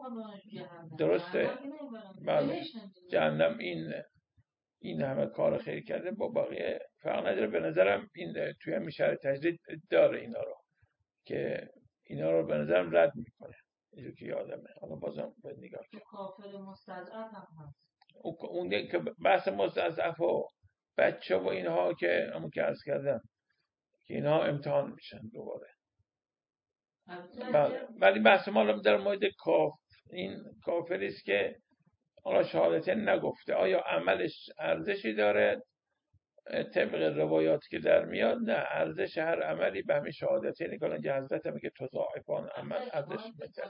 درسته؟ بله جهنم این این همه کار خیر کرده با بقیه فرق نداره. به نظرم این توی همین شرح تجدید داره اینا رو که اینا رو به نظرم رد میکنه اینجور که یادمه. حالا بازم به نگاه کنم کافر مستضعف هم هست اون که بحث مستضعف و بچه و اینها که همون که عرض کردم که اینها امتحان میشن دوباره. بله ولی بحث ما در مورد کاف این کافری است که حالا شهادتین نگفته، آیا عملش ارزشی داره طبق روایاتی که در میاد نه، ارزش هر عملی به همین شهادتین که الان حضرت میگه تضاعفان عمل ارزش میده.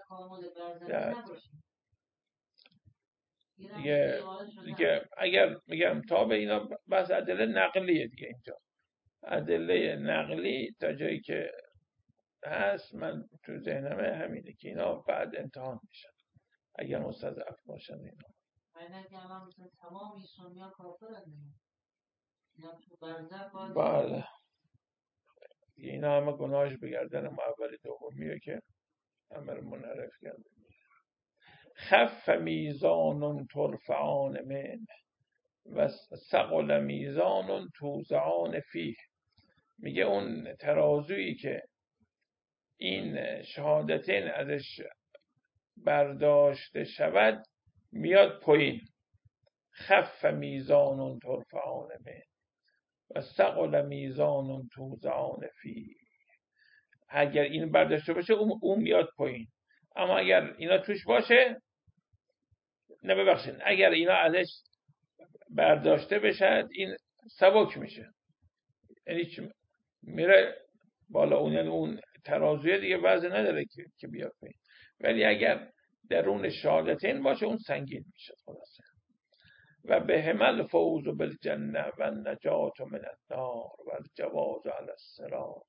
دیگه دیگه اگر میگم تا به اینا بس ادله نقلیه دیگه، اینجا ادله نقلی تا جایی که هست من تو ذهنمه همینه که اینا بعد امتحان میشن اگر مستضعف باشن. اینا اینه که الان مثلا تمام سنیا کافرن اینا تو برزخ باید. بله اینا همه گناهش بگردن ما اولی دومیه که امر منحرف کرده. خف میزان ترفعان من و ثقل میزان توزعان فیه. میگه اون ترازویی که این شهادتین ازش برداشته شود میاد پایین. خف میزان ترفعان من و ثقل میزان توزعان فیه. اگر این برداشته باشه اون, اون میاد پایین، اما اگر اینا توش باشه نه ببخشید اگر اینا ازش برداشته بشد این سبک میشه، یعنی میره بالا. اون یعنی اون ترازوی دیگه وزن نداره که که بیاد پایین، ولی اگر درون شهادتین باشه اون سنگین میشه خلاصه. و به همل فوز بالجنه و نجات من النار و الجواز علی الصراط.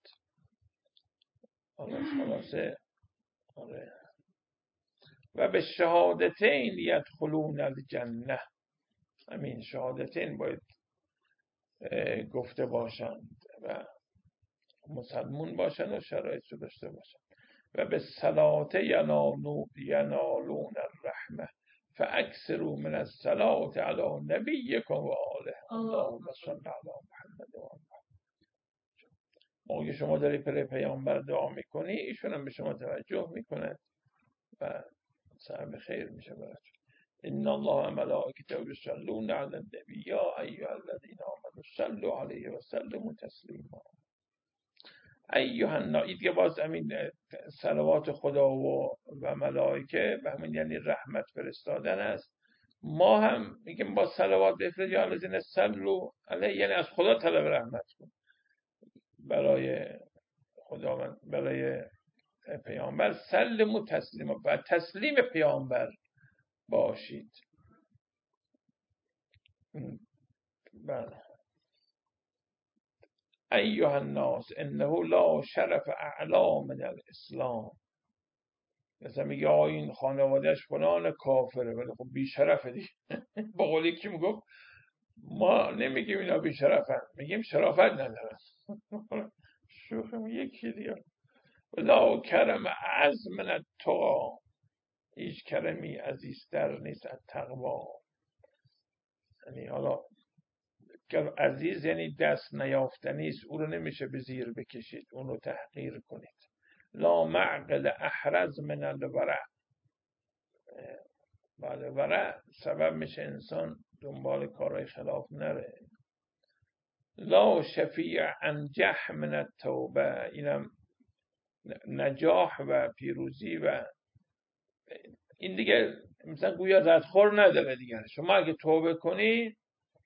خلاصه آره. و به شهادتین یدخلون الجنه. همین شهادتین باید گفته باشند و مسلمون باشند و شرایط رو داشته باشند. و به صلات ینالون الرحمه فاکثروا من الصلاه علی نبیکم و آله. اللهم صل علی محمد و آله. موقع شما داری پر پیامبر دعا میکنی ایشون هم به شما توجه میکنه و صاحب خیر میشه براتون. ان الله ملائکته یصلون علی النبی یا ایها الذین آمنوا صلوا علیه و سلموا تسلیما. ایها الناس، دیگه باز همین صلوات خدا و و ملائکه و همین یعنی رحمت فرستادن است. ما هم میگیم با صلوات بفرست یا الذین صلوا علیه، یعنی از خدا طلب رحمت کن برای خداوند، برای پیامبر. سلموا تسلیما، و تسلیم پیامبر باشید. بله. ایها الناس انه لا شرف اعلا من الاسلام. مثلا میگه آه این خانوادهش فلان کافره، ولی خب بی شرفه دیگه. با قولی که میگم ما نمیگیم اینا بی شرفن، میگیم شرافت ندارن. شوخم یکی دیگه. لا کرم از من التقا. هیچ کرمی عزیزتر نیست از تقوا. یعنی حالا عزیز یعنی دست نیافتنی است، او رو نمیشه به زیر بکشید، اون رو تحقیر کنید. لا معقل احرز من الورع. بله ورع سبب میشه انسان دنبال کارهای خلاف نره. لا شفیع انجح من التوبه. اینم نجاح و پیروزی و این دیگه مثلا گویا ردخور نداره دیگه. شما اگه توبه کنی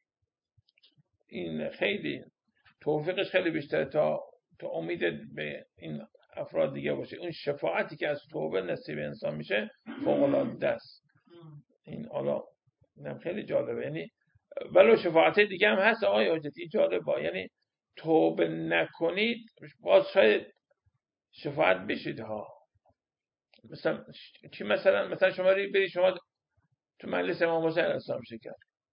این خیلی توفیقش خیلی بیشتر تا تا امید به این افراد دیگه باشه. اون شفاعتی که از توبه نصیب انسان میشه فوق العاده است. این حالا اینم خیلی جالبه. یعنی ولو شفاعت دیگه هم هست آقای حجتی جالبه، یعنی توبه نکنید باز شاید شفاعت بشید ها. مثلا چی مثلا مثلا شما بری شما تو مجلس امام حسین اسلام شکر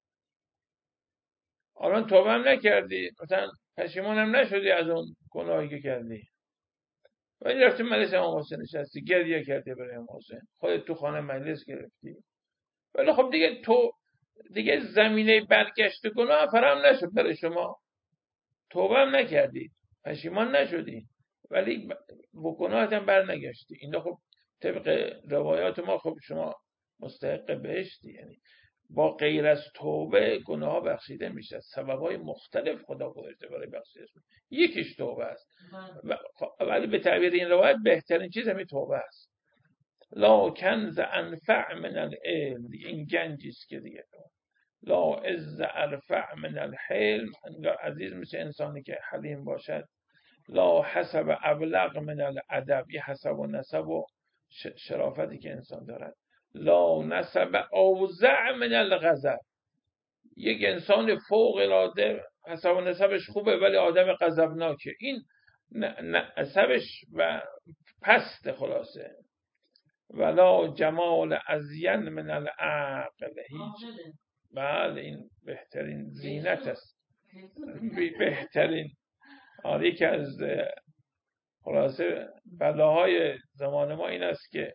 الان توبه هم نکردی، مثلا پشیمان هم نشدی از اون گناهی که کردی، ولی رفتی مجلس امام حسین نشستی گریه کردی برای امام حسین، خودت تو خانه مجلس گرفتی، ولی خب دیگه تو دیگه زمینه برگشت گناه فراهم نشد برای شما. توبه هم نکردی، پشیمان نشدی، ولی با گناهت هم بر نگشتی. اینا خب طبق روایات ما خب شما مستحق بهشتی. یعنی با غیر از توبه گناه بخشیده میشه. سبب‌های مختلف خدا گذاشته برای بخشیدش. یکیش توبه است، ولی به تعبیر این روایت بهترین چیز همین توبه است. لا کنز انفع من العلم. این گنجی است که دیگه لا عز ارفع من الحلم، انگار عزیز میشه انسانی که حلیم باشد. لا حسب ابلغ من الادب، یه حسب و نسب و شرافتی که انسان دارد. لا نسب اوزع من الغضب، یک انسان فوق العاده حسب و نسبش خوبه ولی آدم غضبناکه، این نسبش و پست خلاصه. ولا جمال ازین من العقل، هیچ. بله این بهترین زینت است، بهترین. آره یکی از خلاصه بلاهای زمان ما این است که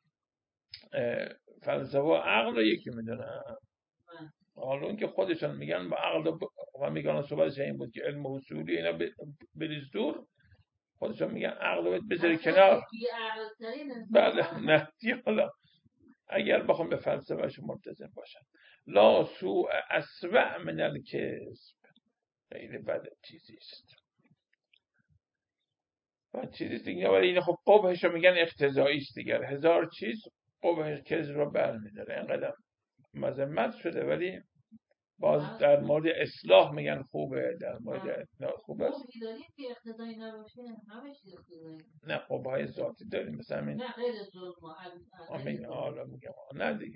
فلسفه و عقل رو یکی میدونن. حالا اون که خودشان میگن با عقل و میگن صحبتش این بود که علم حصولی اینا بریز دور، خودشان میگن عقل رو بذاری کنار. بله نه حالا اگر بخوام به فلسفهش ملتزم باشن. لا سوء اسوأ من الکذب، خیلی بد چیزی است و چیزی است دیگه. ولی این خب قبحش رو میگن اقتضایی است دیگر، هزار چیز قبح کذب رو برمیداره، اینقدر مذمت شده ولی باز در مورد اصلاح میگن خوبه، در مورد اصلاح خوبه است. نه قبح های ذاتی داریم مثلا این نه غیر ظلم و میگن حالا میگم نه دیگه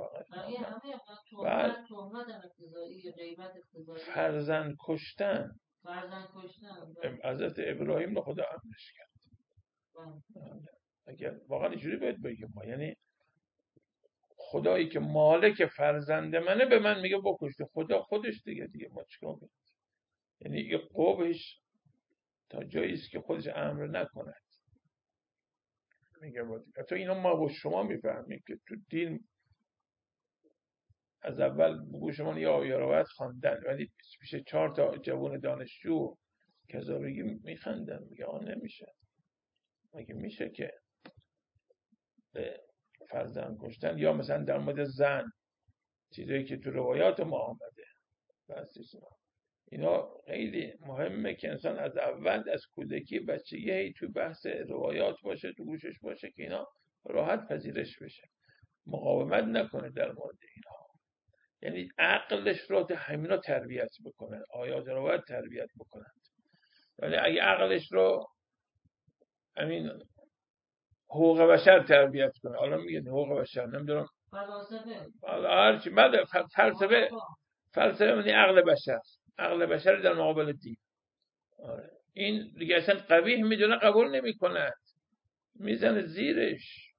بعد تهمت اقتضایی، غیبت اقتضایی، فرزند کشتن، فرزند کشتن حضرت ابراهیم رو خدا امرش کرد. اگر واقعا اینجوری باید بگیم ما، یعنی خدایی که مالک فرزند منه به من میگه بکشته، خدا خودش دیگه دیگه ما چیکار کنیم؟ یعنی یه قبحش تا جایی است که خودش امر نکند. میگه تو اینا ما با شما میفهمیم که تو دین از اول گوشمون یا آیه روایت خواندن ولی پیش چهار تا جوان دانشجو کذا بگی میخندن، میگه آن نمیشه. مگه میشه که فرزند کشتن یا مثلا در مورد زن چیزایی که تو روایات ما آمده بس اینا خیلی مهمه که انسان از اول از کودکی بچگی تو بحث روایات باشه، تو گوشش باشه که اینا راحت پذیرش بشه، مقاومت نکنه در مورد اینا. یعنی عقلش رو تا همینا تربیت بکنه، آیات روایت تربیت بکنند. ولی اگه عقلش رو همین حقوق بشر تربیت کنه، حالا میگه حقوق بشر نمیدونم فلسفه، حالا هرچی بعد فلسفه، فلسفه یعنی عقل بشر، عقل بشر در مقابل دین. آره. این دیگه اصلا قبیح میدونه، قبول نمیکنه، میزنه زیرش.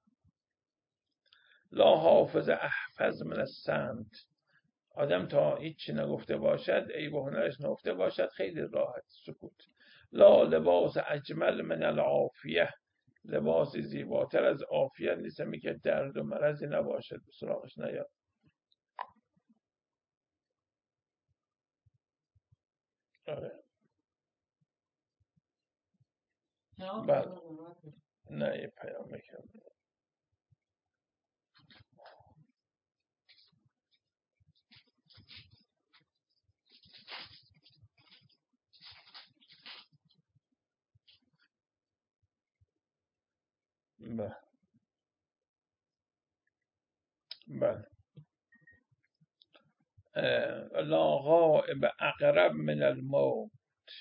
لا حافظ احفظ من الصمت، آدم تا هیچی نگفته باشد، عیب و هنرش نگفته باشد، خیلی راحت سکوت. لا لباس اجمل من العافیه، لباسی زیباتر از عافیت نیست، میگه درد و مرضی نباشد به سراغش نیاد. آره. بله نه یه پیام میکنم. بله بله. لا غائب اقرب من الموت،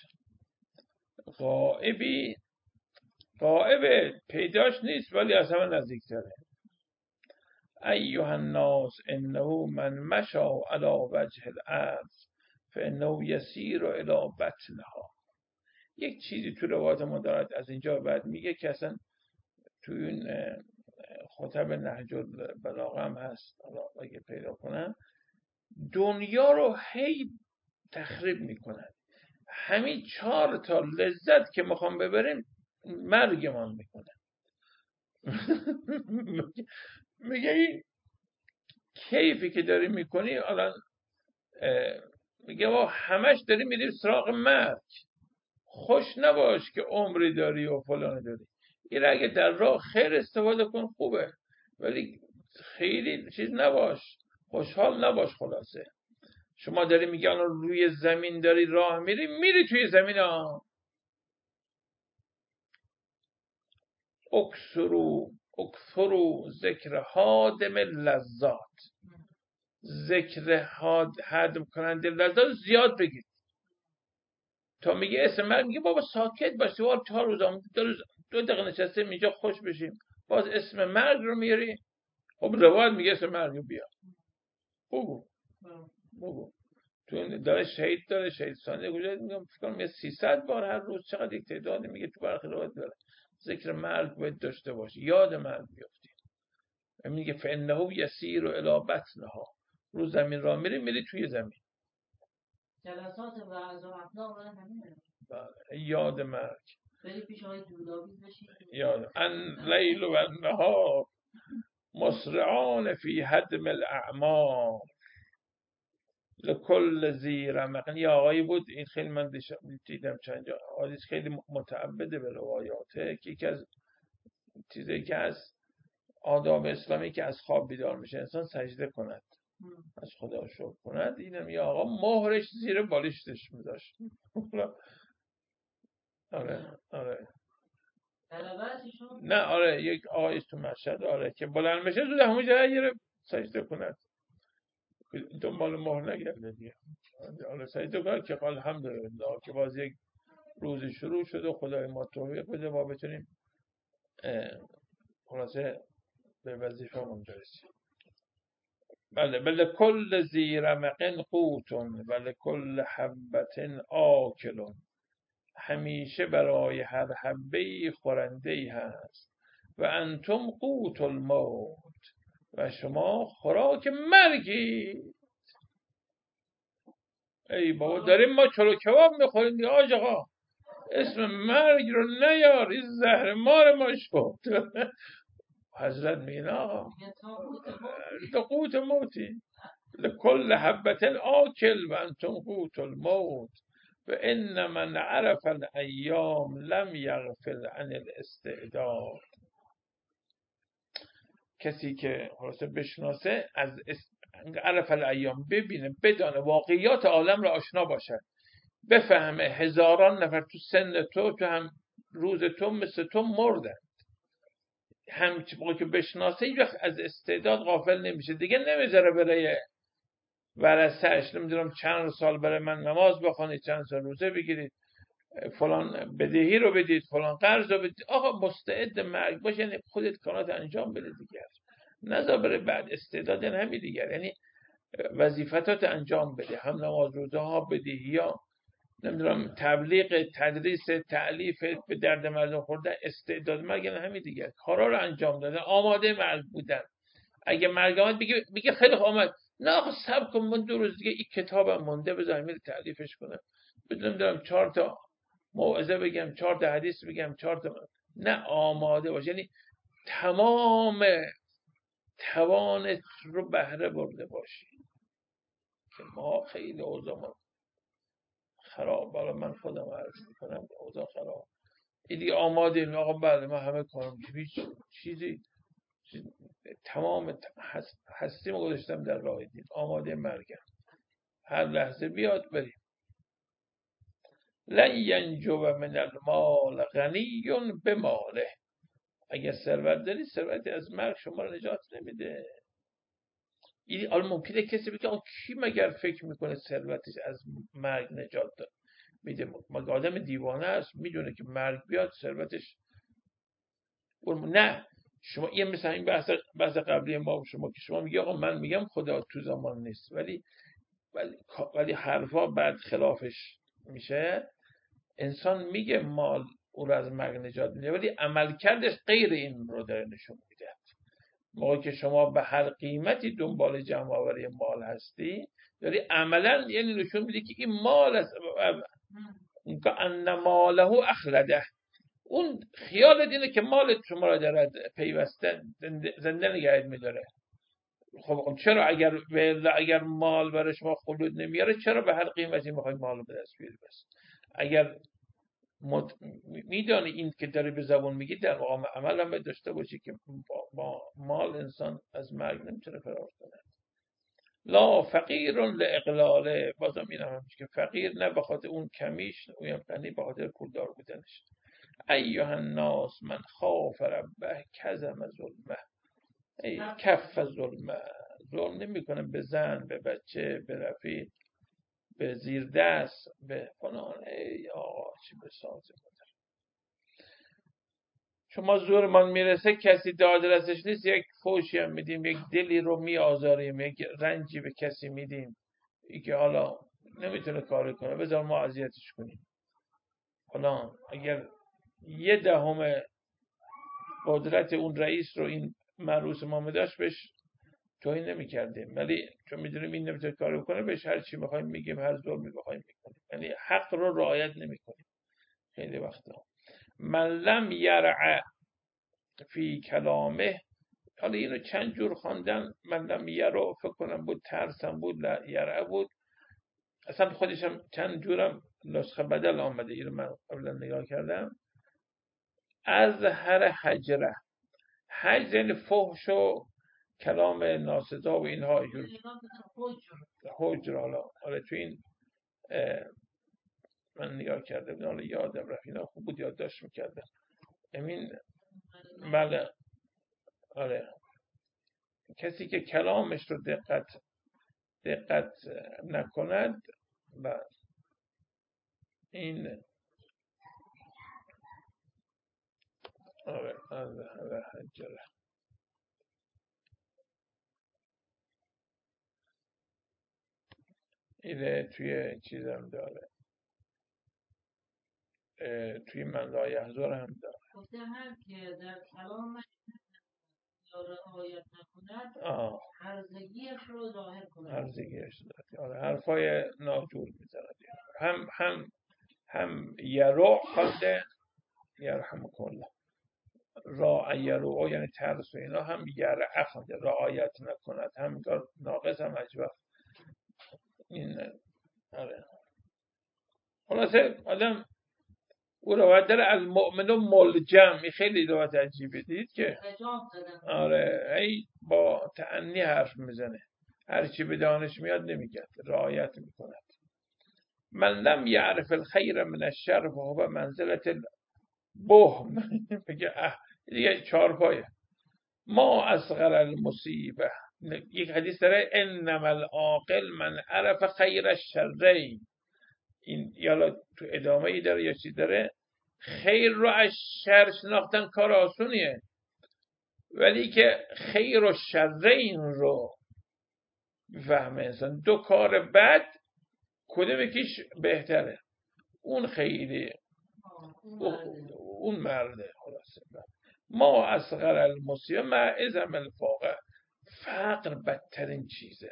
غائبی غائب پیداش نیست ولی از همه نزدیکتره. ایها الناس انه من مشى على وجه الارض فانه یسیر الى بطنها. یک چیزی تو روایت ما دارد از اینجا بعد میگه که اصلا تو این خطب نهج البلاغه هم هست، اگه پیدا کنن، دنیا رو هی تخریب میکنن. همین چهار تا لذت که میخوام ببریم مرگمان میکنن. میگه این کیفی که داری میکنی الان، میگه ما همش داری میریم سراغ مرگ، خوش نباش که عمری داری و فلان داری. این اگه در راه خیر استفاده کن خوبه، ولی خیلی چیز نباش، خوشحال نباش. خلاصه شما داری میگه الان روی زمین داری راه میری، میری توی زمین ها. اکثرو اکثرو ذکر حادم لذات، ذکر حد هدم کننده لذت زیاد بگید. تا میگه اسم مرگ میگه بابا ساکت باش، سوال چهار روز دو, روز دو دقیقه نشستیم اینجا خوش بشیم باز اسم مرگ رو میاری. خب روایت میگه اسم مرگ رو بیا بگو بگو. تو این داره شهید داره شهید ثانیه کجا میگم فکر کنم یه سیصد بار هر روز چقدر یک تعداد میگه تو برخی روایت داره ذکر مرگ باید داشته باشی، یاد مرگ بیافتی. میگه فانه یسیر الی بطنها، رو زمین را میری میری توی زمین. جلسات وعظ و اخلاق همینه. بله یاد مرگ. بری پیش آقای دولابی بشین یاد ان لیل و النهار مسرعان فی هدم الاعمار لکل ذی رمق. یه آقایی بود این خیلی من دیدم چند جا حدیث خیلی متعبد به روایاته که یکی از چیزایی که از آداب اسلامی که از خواب بیدار میشه انسان سجده کند از خدا شکر کند. اینم یه آقا مهرش زیر بالشتش میذاشت. آره آره نه آره یک آقایی تو مشهد آره که بلند میشه تو همون جایی یه سجده کند دنبال مهر نگرده دیگه. آره سجده کند که الحمدلله که باز یک روزی شروع شد و خدای ما توفیق بده ما بتونیم خلاصه به وظیفه‌مون برسیم. بله بله کل ذی رمق قوت بله کل حبة آکل، همیشه برای هر حبه خورنده ای هست. و انتم قوت الموت، و شما خوراک مرگی. ای بابا داریم ما چلو کباب میخوریم دیگه آج آقا اسم مرگ رو نیار این زهر مار ما شد. حضرت میگه آقا تو قوت موتی لکل حبة آکل و انتم قوت الموت و ان من عرف الایام لم یغفل عن الاستعداد. کسی که خلاصه بشناسه از عرف الایام ببینه بدانه واقعیات عالم را آشنا باشد بفهمه هزاران نفر تو سن تو تو هم روز تو مثل تو مردن همچی موقع که بشناسه هیچ وقت از استعداد غافل نمیشه دیگه. نمیذاره برای ورثه‌اش نمیدونم چند سال برای من نماز بخونید چند سال روزه بگیرید فلان بدهی رو بدید فلان قرض رو بدید. آقا مستعد مرگ باش یعنی خودت کارات انجام بده دیگر نذار برای بعد استعداد یعنی همین دیگر یعنی وظیفتات انجام بده هم نماز روزه ها بدهی ها نمیدونم تبلیغ تدریس تألیف به درد مردم خوردن استعداد مرگ یعنی همین دیگر کارا رو انجام دادن آماده مرگ بودن. اگه مرگ آمد بگه بگه خیلی آمد نه آقا صبر کن من دو روز دیگه این کتابم مونده بذار میره تألیفش کنم بدونم دارم چهار تا موعظه بگم چهار تا حدیث بگم چهار تا نه آماده باش یعنی تمام توانت رو بهره برده باشی که ما خیلی اوضاع خراب بالا من خودم عرض میکنم اوضاع خراب این دیگه آماده این آقا بله من همه کارم هیچ چیزی تمام هستیم گذاشتم در راه دین آماده مرگم هر لحظه بیاد بریم. لن ینجو من المال غنی بماله. اگر ثروت داری ثروتی از مرگ شما رو نجات نمیده. این حالا ممکنه کسی بگه کی مگر فکر میکنه ثروتش از مرگ نجات میده؟ مگه آدم دیوانه است میدونه که مرگ بیاد ثروتش نه. شما یه مثلا این بحث بحث قبلی ما شما که شما میگه آقا من میگم خدا تو زمان نیست ولی ولی ولی حرفا بعد خلافش میشه. انسان میگه مال او رو از مرگ نجات میده ولی عملکردش غیر این رو داره نشون میده. موقعی که شما به هر قیمتی دنبال جمع آوری مال هستی داری عملا یعنی نشون میده که این مال است که ان ماله اخلده. اون خیالت اینه که مالت شما را دارد پیوسته زنده نگهت میداره. خب چرا اگر اگر مال برای شما خلود نمیاره چرا به هر قیمتی میخوای مال به دست بیاری؟ بس اگر مد... میدانی این که داری به زبان میگی در مقام عمل هم داشته باشی که با مال انسان از مرگ نمیتونه فرار کنه. لا فقیر لاقلاله. بازم این هم که فقیر نه به خاطر اون کمیش اون غنی به خاطر پولدار بودنش. ایها الناس من خاف ربه کظم ظلمه. ای کف ظلمه ظلم نمیکنه به زن، به بچه، به رفیق، به زیر دست، به فلان. ای آقا چی بسازه مادر. شما زورمان میرسه کسی دادرسش نیست، یک فوشی هم میدیم، یک دلی رو میآزاریم، یک رنجی به کسی میدیم ای که حالا نمیتونه کاری کنه، بذار ما اذیتش کنیم. حالا اگر یه دهم قدرت اون رئیس رو این مرئوس ما داشت بهش توهین نمی کردیم، ولی چون میدونیم این نمیتونه کاری کنه بهش هر چی بخوایم میگیم، هر ظلمی بخوایم میکنیم، یعنی حق رو رعایت نمیکنیم خیلی وقتا. من لم یرع فی کلامه، حالا اینو چند جور خواندن، من لم یرع فکر کنم بود ترسم بود، یرع بود، اصلا خودشم چند جورم نسخه بدل آمده، اینو من قبلا نگاه کردم. از هر حجره، حجر یعنی فحش و کلام ناسزا و اینها، حجر. حالا حالا تو این من نگاه کرده بودم، حالا یادم رفت، اینا خوب بود یادداشت میکردم. امین بله آره، کسی که کلامش رو دقت دقت نکند و این آره از هر حجره. اینه توی چیزم داره، توی من لا یحضر هم داره. گفته هم که در کلامش رعایت نکند هرزگیش رو ظاهر کند. هرزگیش رو آره، حرفای ناجور میزند. هم هم هم یرو خالده یرحمک الله، را یرو یعنی ترس و اینا، هم یرع خالده رعایت نکند، هم ناقص هم اجوف. این آره خلاصه آدم او روایت داره از مؤمن و ملجم، خیلی روایت عجیبه، دید که آره ای با تعنی حرف میزنه، هر چی به دانش میاد نمیگه، رعایت میکند. من لم یعرف الخیر من الشر فهو منزلت البهم بگه اه دیگه چارپایه. ما اصغر المصیبه، یک حدیث داره انما العاقل من عرف خیر الشرین، این یالا تو ادامه ای داره یا چی داره، خیر رو از شر شناختن کار آسونیه، ولی که خیر و شرین رو بفهمه انسان، دو کار بد کدوم یکیش بهتره، اون خیلی اون مرده. خلاصه ما اصغر المصیبه ما اعظم الفاقه، فقر بدترین چیزه.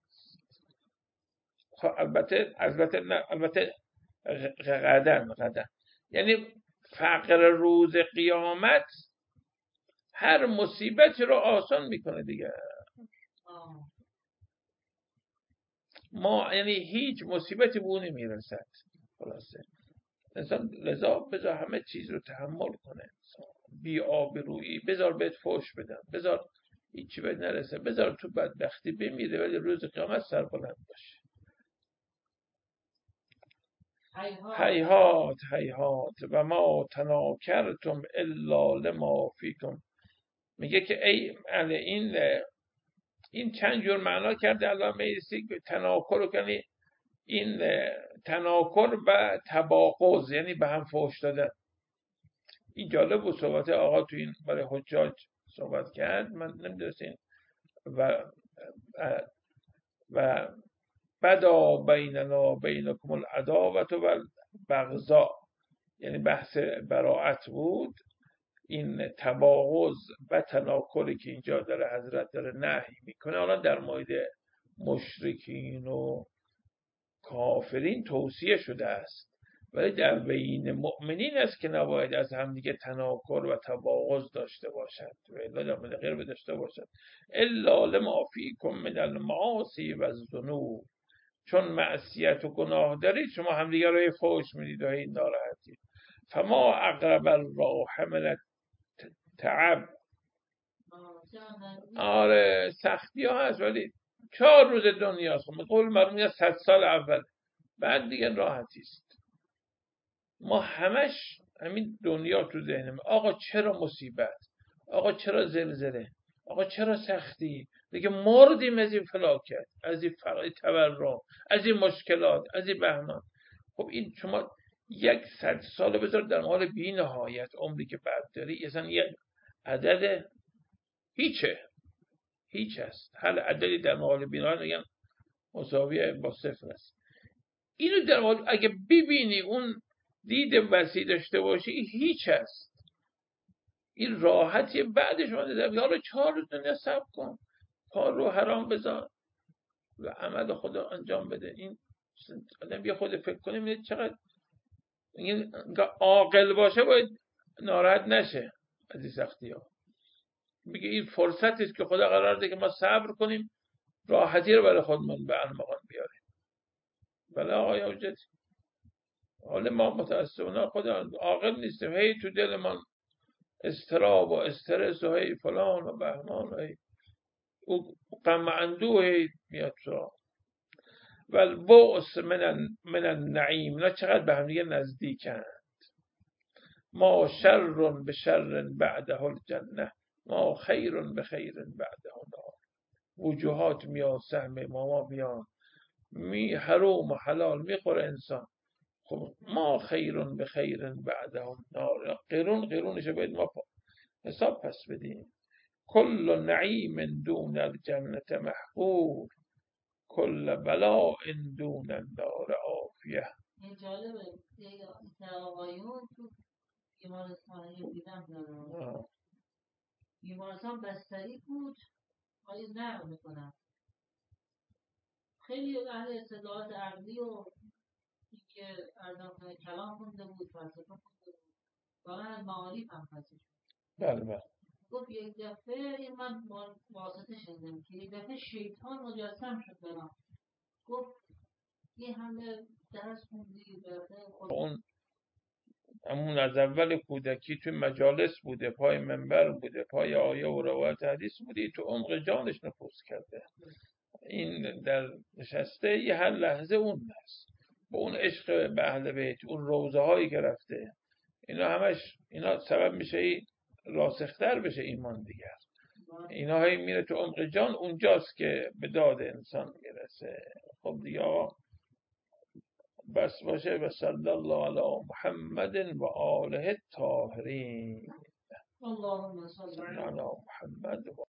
خب البته البته نه البته غدن غدن یعنی فقر روز قیامت هر مصیبتی رو آسان میکنه دیگه. ما یعنی هیچ مصیبتی به اون نمیرسد. خلاصه انسان لذا بذار همه چیز رو تحمل کنه، بی آبرویی بذار بهت فوش بدن، بذار هیچی بهت نرسه، بذار تو بدبختی بمیره ولی روز قیامت سربلند باشه. هیهات هیهات و ما تناکرتم الا لما فیکم. میگه که ای این این چند جور معنا کرده الان میرسی تناکر رو کنی، این تناکر و تباغض یعنی به هم فحش دادن. این جالب بود صحبت آقا تو این برای حجاج صحبت کرد، من نمیدونستین. و و بدا بیننا بینکم العداوة و البغضاء، یعنی بحث براءت بود. این تباغض و تناکری که اینجا داره حضرت داره نهی میکنه، حالا در مورد مشرکین و کافرین توصیه شده است، ولی در بین مؤمنین است که نباید از همدیگه تناکر و تباغض داشته باشد و الا در مورد غیر داشته باشد. الا لما فیکم من المعاصی و الذنوب، چون معصیت و گناه دارید شما همدیگه رو فحش میدید و این ناراحتید. فما اقرب الراحه من تعب. آره سختی ها هست ولی چهار روز دنیاست، خب قول مرمون صد سال اول بعد دیگه راحتی است. ما همش همین دنیا تو ذهنم، آقا چرا مصیبت، آقا چرا زلزله، آقا چرا سختی، دیگه مردیم از این فلاکت، از این فرق تورم، از این مشکلات، از این بهمان. خب این شما یک صد سال بذار در حال بی نهایت عمری که بعد داری، اصلا یک عدد هیچه، هیچ است. هر عددی در حال بی نهایت میگن مساوی با صفر است. اینو در حال اگه ببینی اون دید وسیع داشته باشی هیچ است. این راحتی بعدش اومده حالا چهار روز دنیا صبر کن، پا رو حرام بذار و عمل خدا انجام بده. این آدم یه خود فکر کنه میگه چقدر این عاقل باشه باید ناراحت نشه از این سختی ها. میگه این فرصتی است که خدا قرار ده که ما صبر کنیم، راحتی رو برای خودمون به ارمغان بیاریم. بله آقای حجتی، حالا ما متاسفانه خدا عاقل نیستیم، هی تو دلمان استراب و استرس و هی فلان و بهمان و هی او غم اندوه هی میاد سراغ. و البؤس من من النعیم، اینا چقدر به هم دیگه نزدیکند. ما شر به شر بعده الجنه، ما خیر به خیر بعده النار. وجوهات میاد سهم ما میاد می حروم و حلال میخوره انسان. خب ما خیر به خیر بعده النار، قرون قرونشو باید ما حساب پس بدیم. کل نعیم دون الجنة محقور، کل بلاء دون النار عافیه. این جالبه که آقایون تو بیمارستان دیدم دارم، بیمارستان بستری بود ولی نقل میکنم خیلی اهل اطلاعات عقلی و که ارزم کنه کلام خونده بود، فلسفه خونده بود، واقعا معارف هم هستش. بله بله. گفت یک دفعه این من واسطه شدم که یک دفعه شیطان مجسم شد برام. گفت این همه درس خوندی اون همون از اول کودکی تو مجالس بوده، پای منبر بوده، پای آیه و روایت حدیث بوده، تو عمق جانش نفوذ کرده. این در نشسته یه هر لحظه اون هست با اون عشق به اهل بیت، اون روزه هایی که رفته، اینا همش اینا سبب میشه راسختر بشه ایمان دیگر. اینا هی میره تو عمق جان، اونجاست که به داد انسان میرسه. خب دیگه آقا بس باشه. و صلی الله علی محمد و آله الطاهرین. اللهم صل علی محمد.